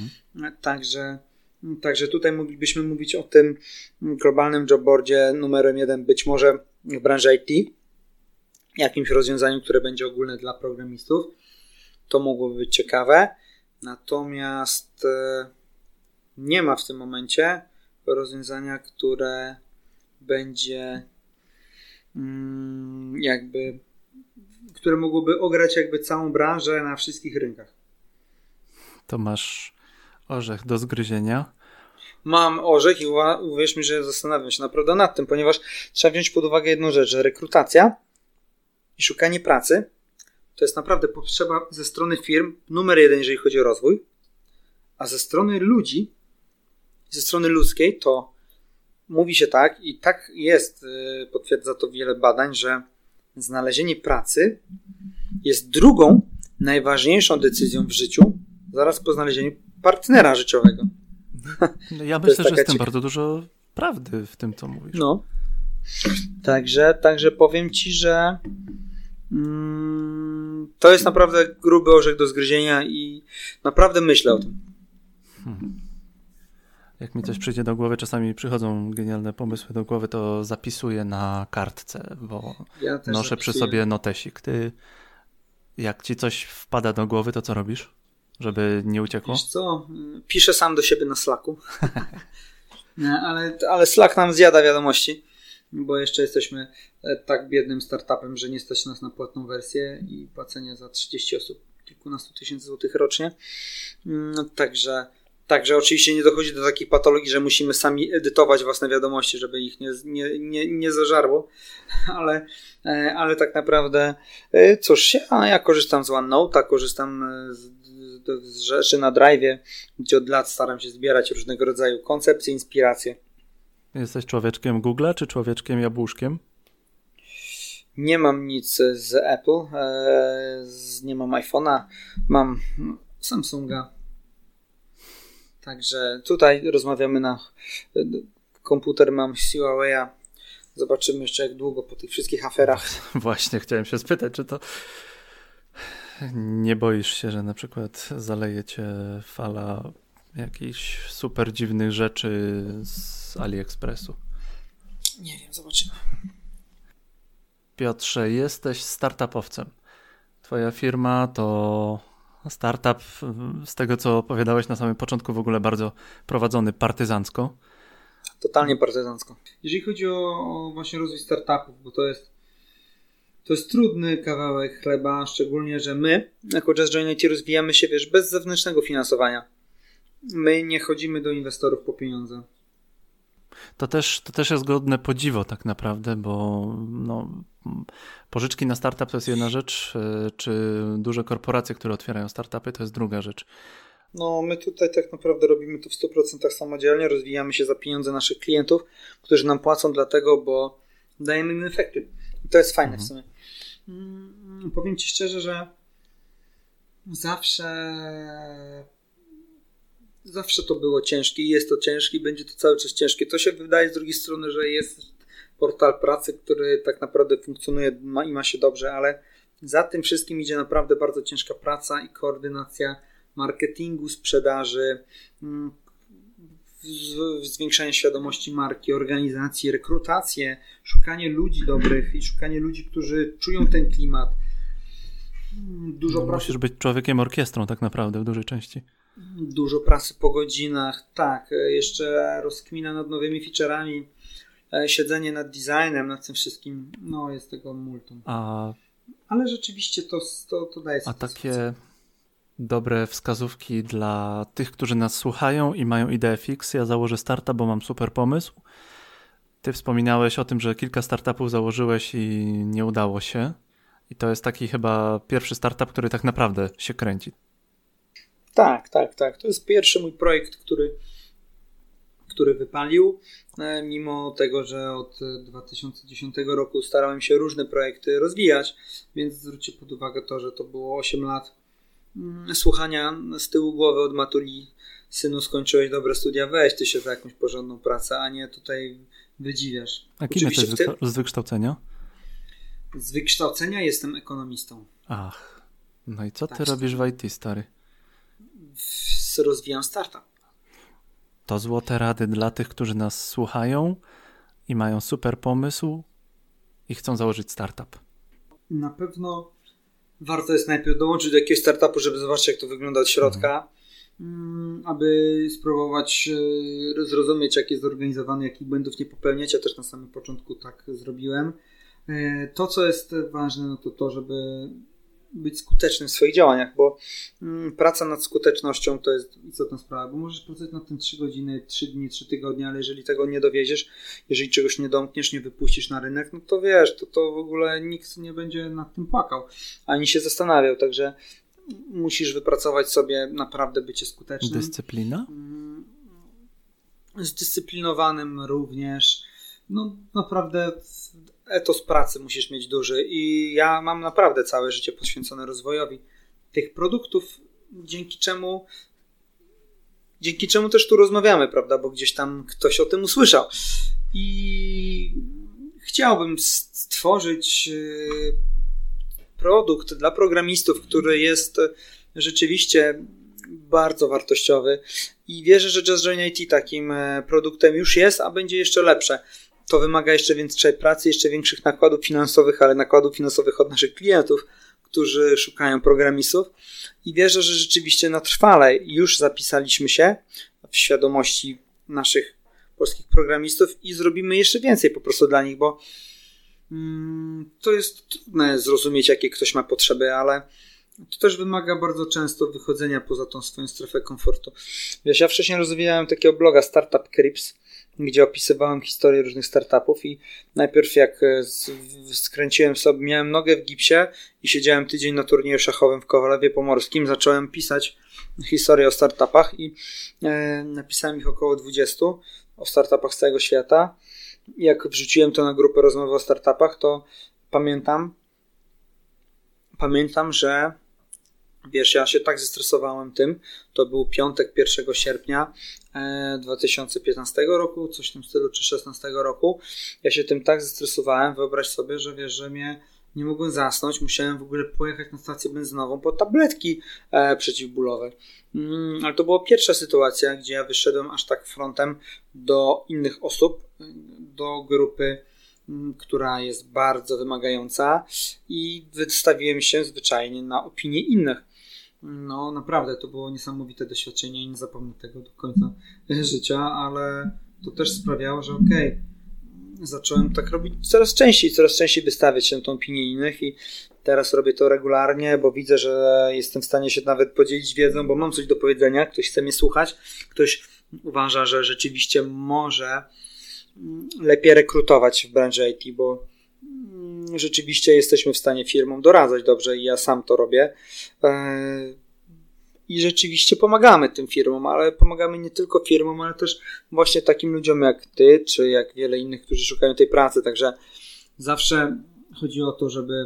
Także tutaj moglibyśmy mówić o tym globalnym jobboardzie numerem 1 być może w branży IT, jakimś rozwiązaniu, które będzie ogólne dla programistów. To mogłoby być ciekawe. Natomiast nie ma w tym momencie rozwiązania, które będzie które mogłoby ograć całą branżę na wszystkich rynkach. To masz orzech do zgryzienia? Mam orzech i uwierz mi, że zastanawiam się naprawdę nad tym, ponieważ trzeba wziąć pod uwagę jedną rzecz, że rekrutacja i szukanie pracy to jest naprawdę potrzeba ze strony firm numer 1, jeżeli chodzi o rozwój, a ze strony ludzi, ze strony ludzkiej to mówi się tak i tak jest, potwierdza to wiele badań, że znalezienie pracy jest drugą najważniejszą decyzją w życiu zaraz po znalezieniu partnera życiowego. No ja myślę, że jest tam bardzo dużo prawdy w tym, co mówisz. No. Także powiem ci, że to jest naprawdę gruby orzech do zgryzienia i naprawdę myślę o tym. Jak mi coś przyjdzie do głowy, czasami przychodzą genialne pomysły do głowy, to zapisuję na kartce, bo ja noszę przy sobie notesik. Ty, jak ci coś wpada do głowy, to co robisz, żeby nie uciekło? Wiesz co, piszę sam do siebie na Slacku. ale Slack nam zjada wiadomości, bo jeszcze jesteśmy tak biednym startupem, że nie stać nas na płatną wersję i płacenie za 30 osób kilkunastu tysięcy złotych rocznie. Także oczywiście nie dochodzi do takiej patologii, że musimy sami edytować własne wiadomości, żeby ich nie zażarło, ale tak naprawdę cóż, ja korzystam z OneNote'a, korzystam z rzeczy na Drive'ie, gdzie od lat staram się zbierać różnego rodzaju koncepcje, inspiracje. Jesteś człowieczkiem Google'a czy człowieczkiem jabłuszkiem? Nie mam nic z Apple, nie mam iPhone'a, mam Samsunga. Także tutaj rozmawiamy na komputer, mam Huawei'a. Zobaczymy jeszcze jak długo po tych wszystkich aferach. Właśnie chciałem się spytać, czy to nie boisz się, że na przykład zaleje cię fala jakichś super dziwnych rzeczy z AliExpressu? Nie wiem, zobaczymy. Piotrze, jesteś startupowcem. Twoja firma to startup, z tego co opowiadałeś na samym początku, w ogóle bardzo prowadzony partyzancko. totalnie partyzancko. Jeżeli chodzi o właśnie rozwój startupów, bo to jest trudny kawałek chleba, szczególnie, że my jako Just Join IT rozwijamy się, bez zewnętrznego finansowania. My nie chodzimy do inwestorów po pieniądze. To też jest godne podziwu tak naprawdę, bo pożyczki na startup to jest jedna rzecz, czy duże korporacje, które otwierają startupy, to jest druga rzecz. My tutaj tak naprawdę robimy to w 100% samodzielnie, rozwijamy się za pieniądze naszych klientów, którzy nam płacą dlatego, bo dajemy im efekty. I to jest fajne w sumie. Powiem Ci szczerze, że zawsze to było ciężkie i jest to ciężkie i będzie to cały czas ciężkie. To się wydaje z drugiej strony, że jest portal pracy, który tak naprawdę funkcjonuje i ma się dobrze, ale za tym wszystkim idzie naprawdę bardzo ciężka praca i koordynacja marketingu, sprzedaży, zwiększanie świadomości marki, organizacji, rekrutację, szukanie ludzi dobrych i szukanie ludzi, którzy czują ten klimat. Musisz być człowiekiem orkiestrą tak naprawdę w dużej części. Dużo pracy po godzinach, tak, jeszcze rozkmina nad nowymi feature'ami, siedzenie nad designem, nad tym wszystkim, jest tego multum. Ale rzeczywiście to daje satysfakcję. A takie dobre wskazówki dla tych, którzy nas słuchają i mają ideę fix. Ja założę startup, bo mam super pomysł. Ty wspominałeś o tym, że kilka startupów założyłeś i nie udało się. I to jest taki chyba pierwszy startup, który tak naprawdę się kręci. Tak. To jest pierwszy mój projekt, który wypalił. Mimo tego, że od 2010 roku starałem się różne projekty rozwijać, więc zwróćcie pod uwagę to, że to było 8 lat słuchania z tyłu głowy od matuli. Synu, skończyłeś dobre studia, weź ty się za jakąś porządną pracę, a nie tutaj wydziwiasz. A kim jesteś z wykształcenia? Z wykształcenia jestem ekonomistą. Ach, no i co ty robisz w IT, stary? Rozwijam startup. To złote rady dla tych, którzy nas słuchają i mają super pomysł i chcą założyć startup. Na pewno warto jest najpierw dołączyć do jakiegoś startupu, żeby zobaczyć, jak to wygląda od środka, aby spróbować zrozumieć, jak jest zorganizowany, jakich błędów nie popełniać. Ja też na samym początku tak zrobiłem. To, co jest ważne, to żeby być skutecznym w swoich działaniach, bo praca nad skutecznością to jest istotna sprawa, bo możesz pracować nad tym 3 godziny, 3 dni, 3 tygodnie, ale jeżeli tego nie dowieziesz, jeżeli czegoś nie domkniesz, nie wypuścisz na rynek, to wiesz, to w ogóle nikt nie będzie nad tym płakał, ani się zastanawiał, także musisz wypracować sobie naprawdę bycie skutecznym. Dyscyplina? Zdyscyplinowanym również. Naprawdę etos pracy musisz mieć duży i ja mam naprawdę całe życie poświęcone rozwojowi tych produktów, dzięki czemu też tu rozmawiamy, prawda, bo gdzieś tam ktoś o tym usłyszał i chciałbym stworzyć produkt dla programistów, który jest rzeczywiście bardzo wartościowy i wierzę, że Just Join IT takim produktem już jest, a będzie jeszcze lepsze. To wymaga jeszcze większej pracy, jeszcze większych nakładów finansowych, ale nakładów finansowych od naszych klientów, którzy szukają programistów i wierzę, że rzeczywiście na trwale już zapisaliśmy się w świadomości naszych polskich programistów i zrobimy jeszcze więcej po prostu dla nich, bo to jest trudne zrozumieć, jakie ktoś ma potrzeby, ale to też wymaga bardzo często wychodzenia poza tą swoją strefę komfortu. Wiesz, ja wcześniej rozwijałem takiego bloga Startup Crips, gdzie opisywałem historię różnych startupów i najpierw jak skręciłem sobie, miałem nogę w gipsie i siedziałem tydzień na turnieju szachowym w Kowalewie Pomorskim, zacząłem pisać historię o startupach i napisałem ich około 20 o startupach z całego świata. I jak wrzuciłem to na grupę rozmowy o startupach, to pamiętam, że wiesz, ja się tak zestresowałem tym, to był piątek 1 sierpnia 2015 roku, coś w tym stylu, czy 16 roku. Ja się tym tak zestresowałem, wyobraź sobie, że wiesz, że mnie nie mogłem zasnąć, musiałem w ogóle pojechać na stację benzynową po tabletki przeciwbólowe. Ale to była pierwsza sytuacja, gdzie ja wyszedłem aż tak frontem do innych osób, do grupy, która jest bardzo wymagająca i wystawiłem się zwyczajnie na opinię innych. Naprawdę to było niesamowite doświadczenie i nie zapomnę tego do końca życia, ale to też sprawiało, że zacząłem tak robić coraz częściej wystawiać się na tą opinię innych i teraz robię to regularnie, bo widzę, że jestem w stanie się nawet podzielić wiedzą, bo mam coś do powiedzenia, ktoś chce mnie słuchać, ktoś uważa, że rzeczywiście może lepiej rekrutować w branży IT, bo rzeczywiście jesteśmy w stanie firmom doradzać dobrze i ja sam to robię. I rzeczywiście pomagamy tym firmom, ale pomagamy nie tylko firmom, ale też właśnie takim ludziom jak ty, czy jak wiele innych, którzy szukają tej pracy. Także zawsze chodzi o to, żeby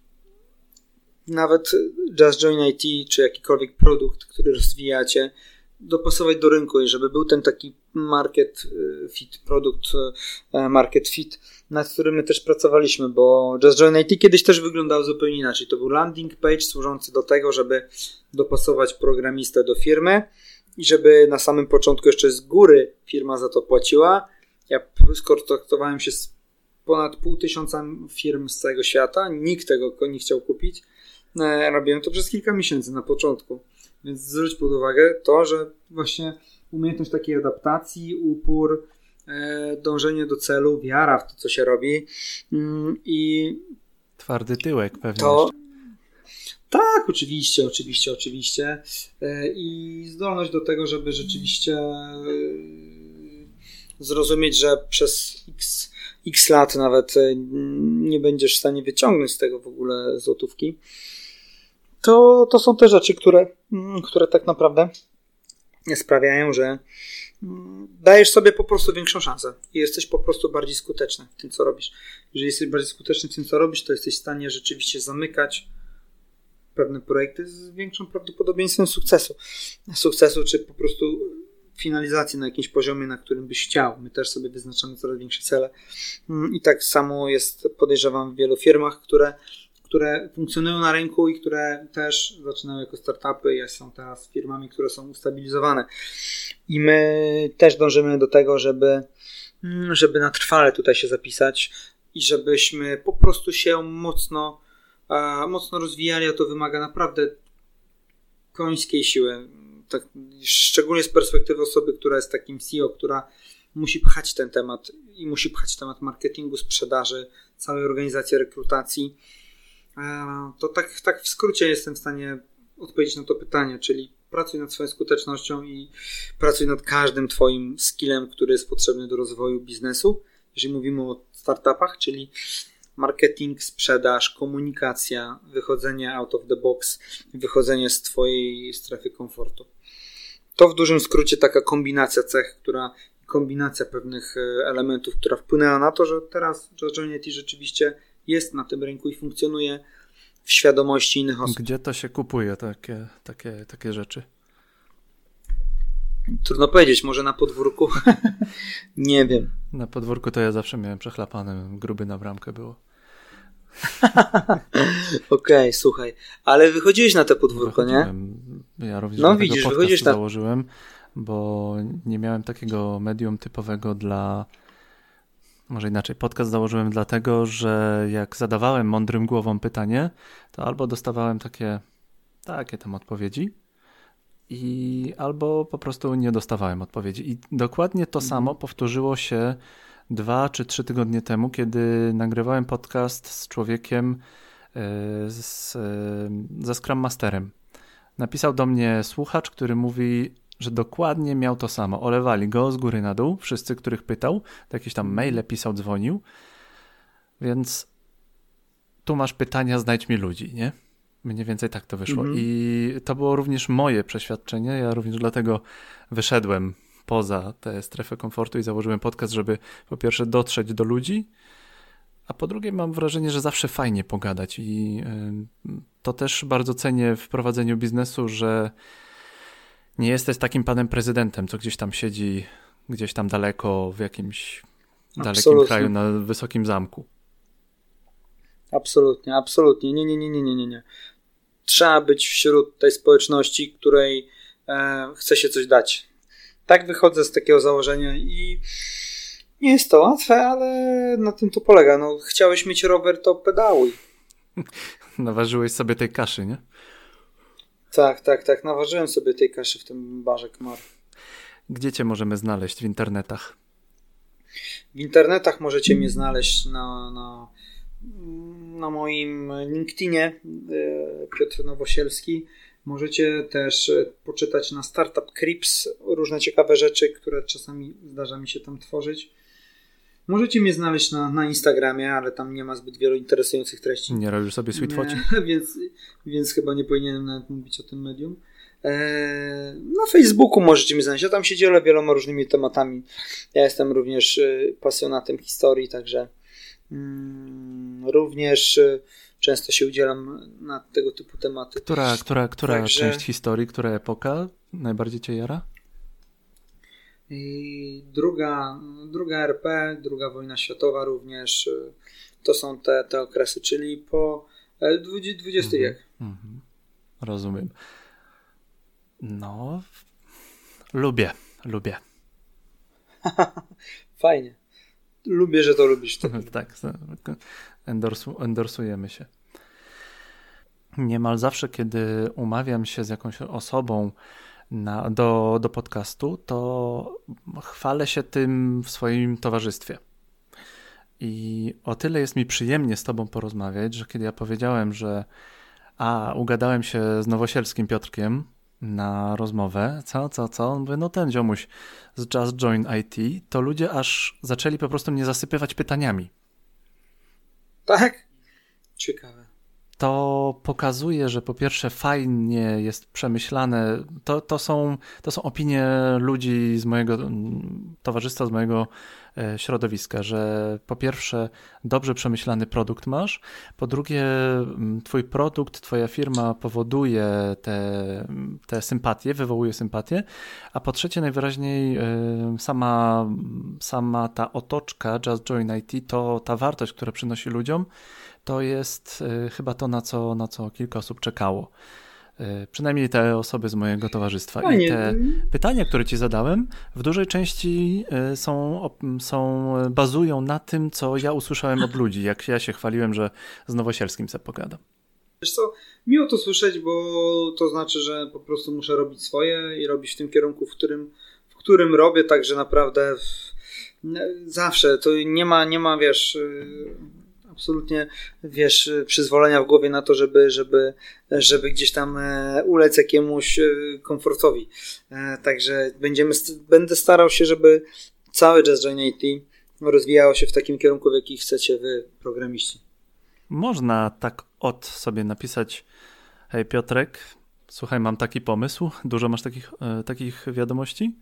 nawet Just Join IT, czy jakikolwiek produkt, który rozwijacie, dopasować do rynku i żeby był ten taki market fit, nad którym my też pracowaliśmy, bo Just Join IT kiedyś też wyglądał zupełnie inaczej. To był landing page służący do tego, żeby dopasować programistę do firmy i żeby na samym początku jeszcze z góry firma za to płaciła. Ja skontaktowałem się z ponad 500 firm z całego świata, nikt tego nie chciał kupić. Robiłem to przez kilka miesięcy na początku. Więc zwróć pod uwagę to, że właśnie umiejętność takiej adaptacji, upór, dążenie do celu, wiara w to, co się robi i twardy tyłek pewnie. To... Tak, oczywiście. I zdolność do tego, żeby rzeczywiście zrozumieć, że przez x lat nawet nie będziesz w stanie wyciągnąć z tego w ogóle złotówki. To są te rzeczy, które tak naprawdę sprawiają, że dajesz sobie po prostu większą szansę i jesteś po prostu bardziej skuteczny w tym, co robisz. Jeżeli jesteś bardziej skuteczny w tym, co robisz, to jesteś w stanie rzeczywiście zamykać pewne projekty z większym prawdopodobieństwem sukcesu, czy po prostu finalizacji na jakimś poziomie, na którym byś chciał. My też sobie wyznaczamy coraz większe cele i tak samo jest, podejrzewam, w wielu firmach, które funkcjonują na rynku i które też zaczynają jako startupy i są teraz firmami, które są ustabilizowane. I my też dążymy do tego, żeby na trwale tutaj się zapisać i żebyśmy po prostu się mocno rozwijali, a to wymaga naprawdę końskiej siły. Tak, szczególnie z perspektywy osoby, która jest takim CEO, która musi pchać ten temat i musi pchać temat marketingu, sprzedaży, całej organizacji rekrutacji. To tak w skrócie jestem w stanie odpowiedzieć na to pytanie, czyli pracuj nad swoją skutecznością i pracuj nad każdym twoim skillem, który jest potrzebny do rozwoju biznesu. Jeżeli mówimy o startupach, czyli marketing, sprzedaż, komunikacja, wychodzenie out of the box, wychodzenie z twojej strefy komfortu. To w dużym skrócie taka kombinacja cech, kombinacja pewnych elementów, która wpłynęła na to, że teraz Just Join IT rzeczywiście jest na tym rynku i funkcjonuje w świadomości innych osób. Gdzie to się kupuje, takie rzeczy? Trudno powiedzieć, może na podwórku? Nie wiem. Na podwórku to ja zawsze miałem przechlapane, gruby na bramkę było. Okej, słuchaj, ale wychodziłeś na te podwórko, nie? Ja również wychodzisz na... założyłem, bo nie miałem takiego medium typowego dla... Może inaczej, podcast założyłem dlatego, że jak zadawałem mądrym głową pytanie, to albo dostawałem takie tam odpowiedzi, albo po prostu nie dostawałem odpowiedzi. I dokładnie to samo powtórzyło się 2 czy 3 tygodnie temu, kiedy nagrywałem podcast z człowiekiem, ze Scrum Masterem. Napisał do mnie słuchacz, który mówi, że dokładnie miał to samo. Olewali go z góry na dół, wszyscy, których pytał, jakieś tam maile pisał, dzwonił. Więc tu masz pytania, znajdź mi ludzi, nie? Mniej więcej tak to wyszło. I to było również moje przeświadczenie. Ja również dlatego wyszedłem poza tę strefę komfortu i założyłem podcast, żeby po pierwsze dotrzeć do ludzi, a po drugie mam wrażenie, że zawsze fajnie pogadać. I to też bardzo cenię w prowadzeniu biznesu, że nie jesteś takim panem prezydentem, co gdzieś tam siedzi, gdzieś tam daleko w jakimś dalekim kraju na wysokim zamku. Absolutnie. Nie. Trzeba być wśród tej społeczności, której chce się coś dać. Tak wychodzę z takiego założenia i nie jest to łatwe, ale na tym to polega. No, chciałeś mieć rower, to pedałuj. Naważyłeś sobie tej kaszy, nie? Tak. Naważyłem sobie tej kaszy w tym barze Kmar. Gdzie cię możemy znaleźć w internetach? W internetach możecie mnie znaleźć na moim LinkedInie Piotr Nowosielski. Możecie też poczytać na Startup Crips różne ciekawe rzeczy, które czasami zdarza mi się tam tworzyć. Możecie mnie znaleźć na Instagramie, ale tam nie ma zbyt wielu interesujących treści. Nie robisz sobie sweetfoci? Więc chyba nie powinienem nawet mówić o tym medium. Na Facebooku możecie mnie znaleźć. Ja tam się dzielę wieloma różnymi tematami. Ja jestem również pasjonatem historii, także również często się udzielam na tego typu tematy. Która część historii, która epoka najbardziej cię jara? Druga RP, druga wojna światowa również. To są te okresy, czyli po XX wiek. Rozumiem. No, lubię. Fajnie. Lubię, że to lubisz. Tak, endorsujemy się. Niemal zawsze, kiedy umawiam się z jakąś osobą do podcastu, to chwalę się tym w swoim towarzystwie. I o tyle jest mi przyjemnie z tobą porozmawiać, że kiedy ja powiedziałem, że ugadałem się z Nowosielskim Piotrkiem na rozmowę, co? On mówi, no ten ziomuś z Just Join IT, to ludzie aż zaczęli po prostu mnie zasypywać pytaniami. Tak? Ciekawe. To pokazuje, że po pierwsze fajnie jest przemyślane, to są opinie ludzi z mojego towarzystwa, z mojego środowiska, że po pierwsze dobrze przemyślany produkt masz, po drugie twój produkt, twoja firma powoduje te sympatie, wywołuje sympatię, a po trzecie najwyraźniej sama ta otoczka Just Join IT, to ta wartość, która przynosi ludziom, to jest chyba to, na co kilka osób czekało. Przynajmniej te osoby z mojego towarzystwa. Fajnie. I te pytania, które ci zadałem, w dużej części bazują na tym, co ja usłyszałem od ludzi, jak ja się chwaliłem, że z Nowosielskim sobie pogadam. Wiesz co, miło to słyszeć, bo to znaczy, że po prostu muszę robić swoje i robić w tym kierunku, w którym robię, także naprawdę zawsze to nie ma, wiesz... absolutnie, wiesz, przyzwolenia w głowie na to, żeby gdzieś tam ulec jakiemuś komfortowi. Także będę starał się, żeby całe Just Join IT rozwijało się w takim kierunku, w jaki chcecie wy, programiści. Można tak sobie napisać: hej Piotrek, słuchaj, mam taki pomysł. Dużo masz takich wiadomości?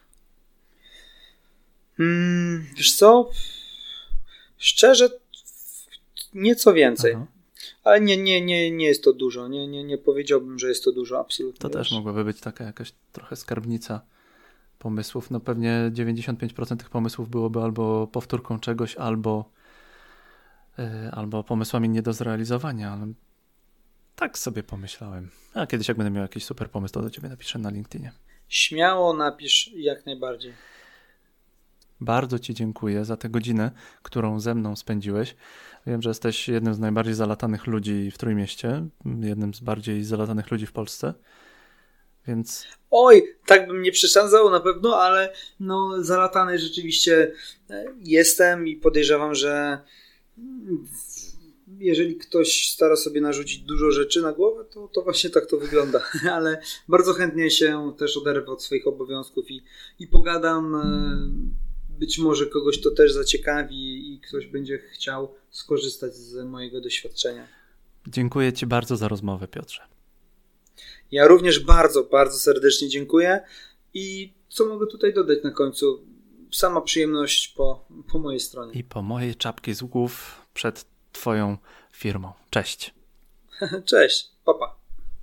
Wiesz co? Szczerze, nieco więcej. Aha. Ale nie jest to dużo. Nie powiedziałbym, że jest to dużo, absolutnie. To też mogłaby być taka jakaś trochę skarbnica pomysłów. No pewnie 95% tych pomysłów byłoby albo powtórką czegoś, albo pomysłami nie do zrealizowania, ale tak sobie pomyślałem. A kiedyś jak będę miał jakiś super pomysł, to do ciebie napiszę na LinkedInie. Śmiało napisz, jak najbardziej. Bardzo ci dziękuję za tę godzinę, którą ze mną spędziłeś. Wiem, że jesteś jednym z najbardziej zalatanych ludzi w Trójmieście, jednym z bardziej zalatanych ludzi w Polsce, więc... Oj, tak bym nie przesadzał na pewno, ale no zalatany rzeczywiście jestem i podejrzewam, że jeżeli ktoś stara sobie narzucić dużo rzeczy na głowę, to właśnie tak to wygląda. Ale bardzo chętnie się też oderwę od swoich obowiązków i pogadam. Być może kogoś to też zaciekawi i ktoś będzie chciał skorzystać z mojego doświadczenia. Dziękuję ci bardzo za rozmowę, Piotrze. Ja również bardzo, bardzo serdecznie dziękuję i co mogę tutaj dodać na końcu? Sama przyjemność po mojej stronie. I po mojej czapki z głów przed twoją firmą. Cześć. Cześć. Pa, pa.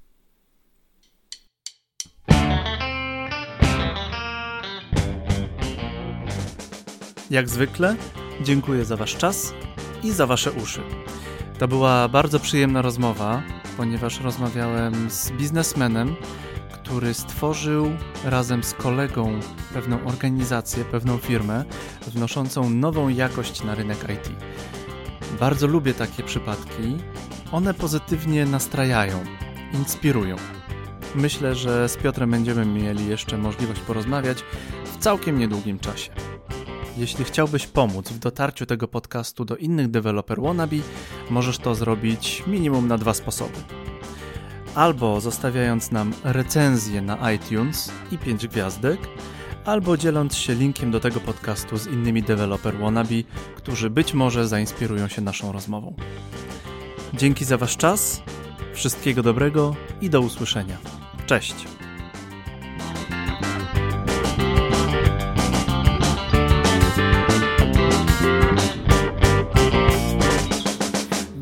Jak zwykle dziękuję za wasz czas i za wasze uszy. To była bardzo przyjemna rozmowa, ponieważ rozmawiałem z biznesmenem, który stworzył razem z kolegą pewną organizację, pewną firmę wnoszącą nową jakość na rynek IT. Bardzo lubię takie przypadki. One pozytywnie nastrajają, inspirują. Myślę, że z Piotrem będziemy mieli jeszcze możliwość porozmawiać w całkiem niedługim czasie. jeśli chciałbyś pomóc w dotarciu tego podcastu do innych Developer Wannabe, możesz to zrobić minimum na 2 sposoby. Albo zostawiając nam recenzję na iTunes i 5 gwiazdek, albo dzieląc się linkiem do tego podcastu z innymi Developer Wannabe, którzy być może zainspirują się naszą rozmową. Dzięki za wasz czas, wszystkiego dobrego i do usłyszenia. Cześć!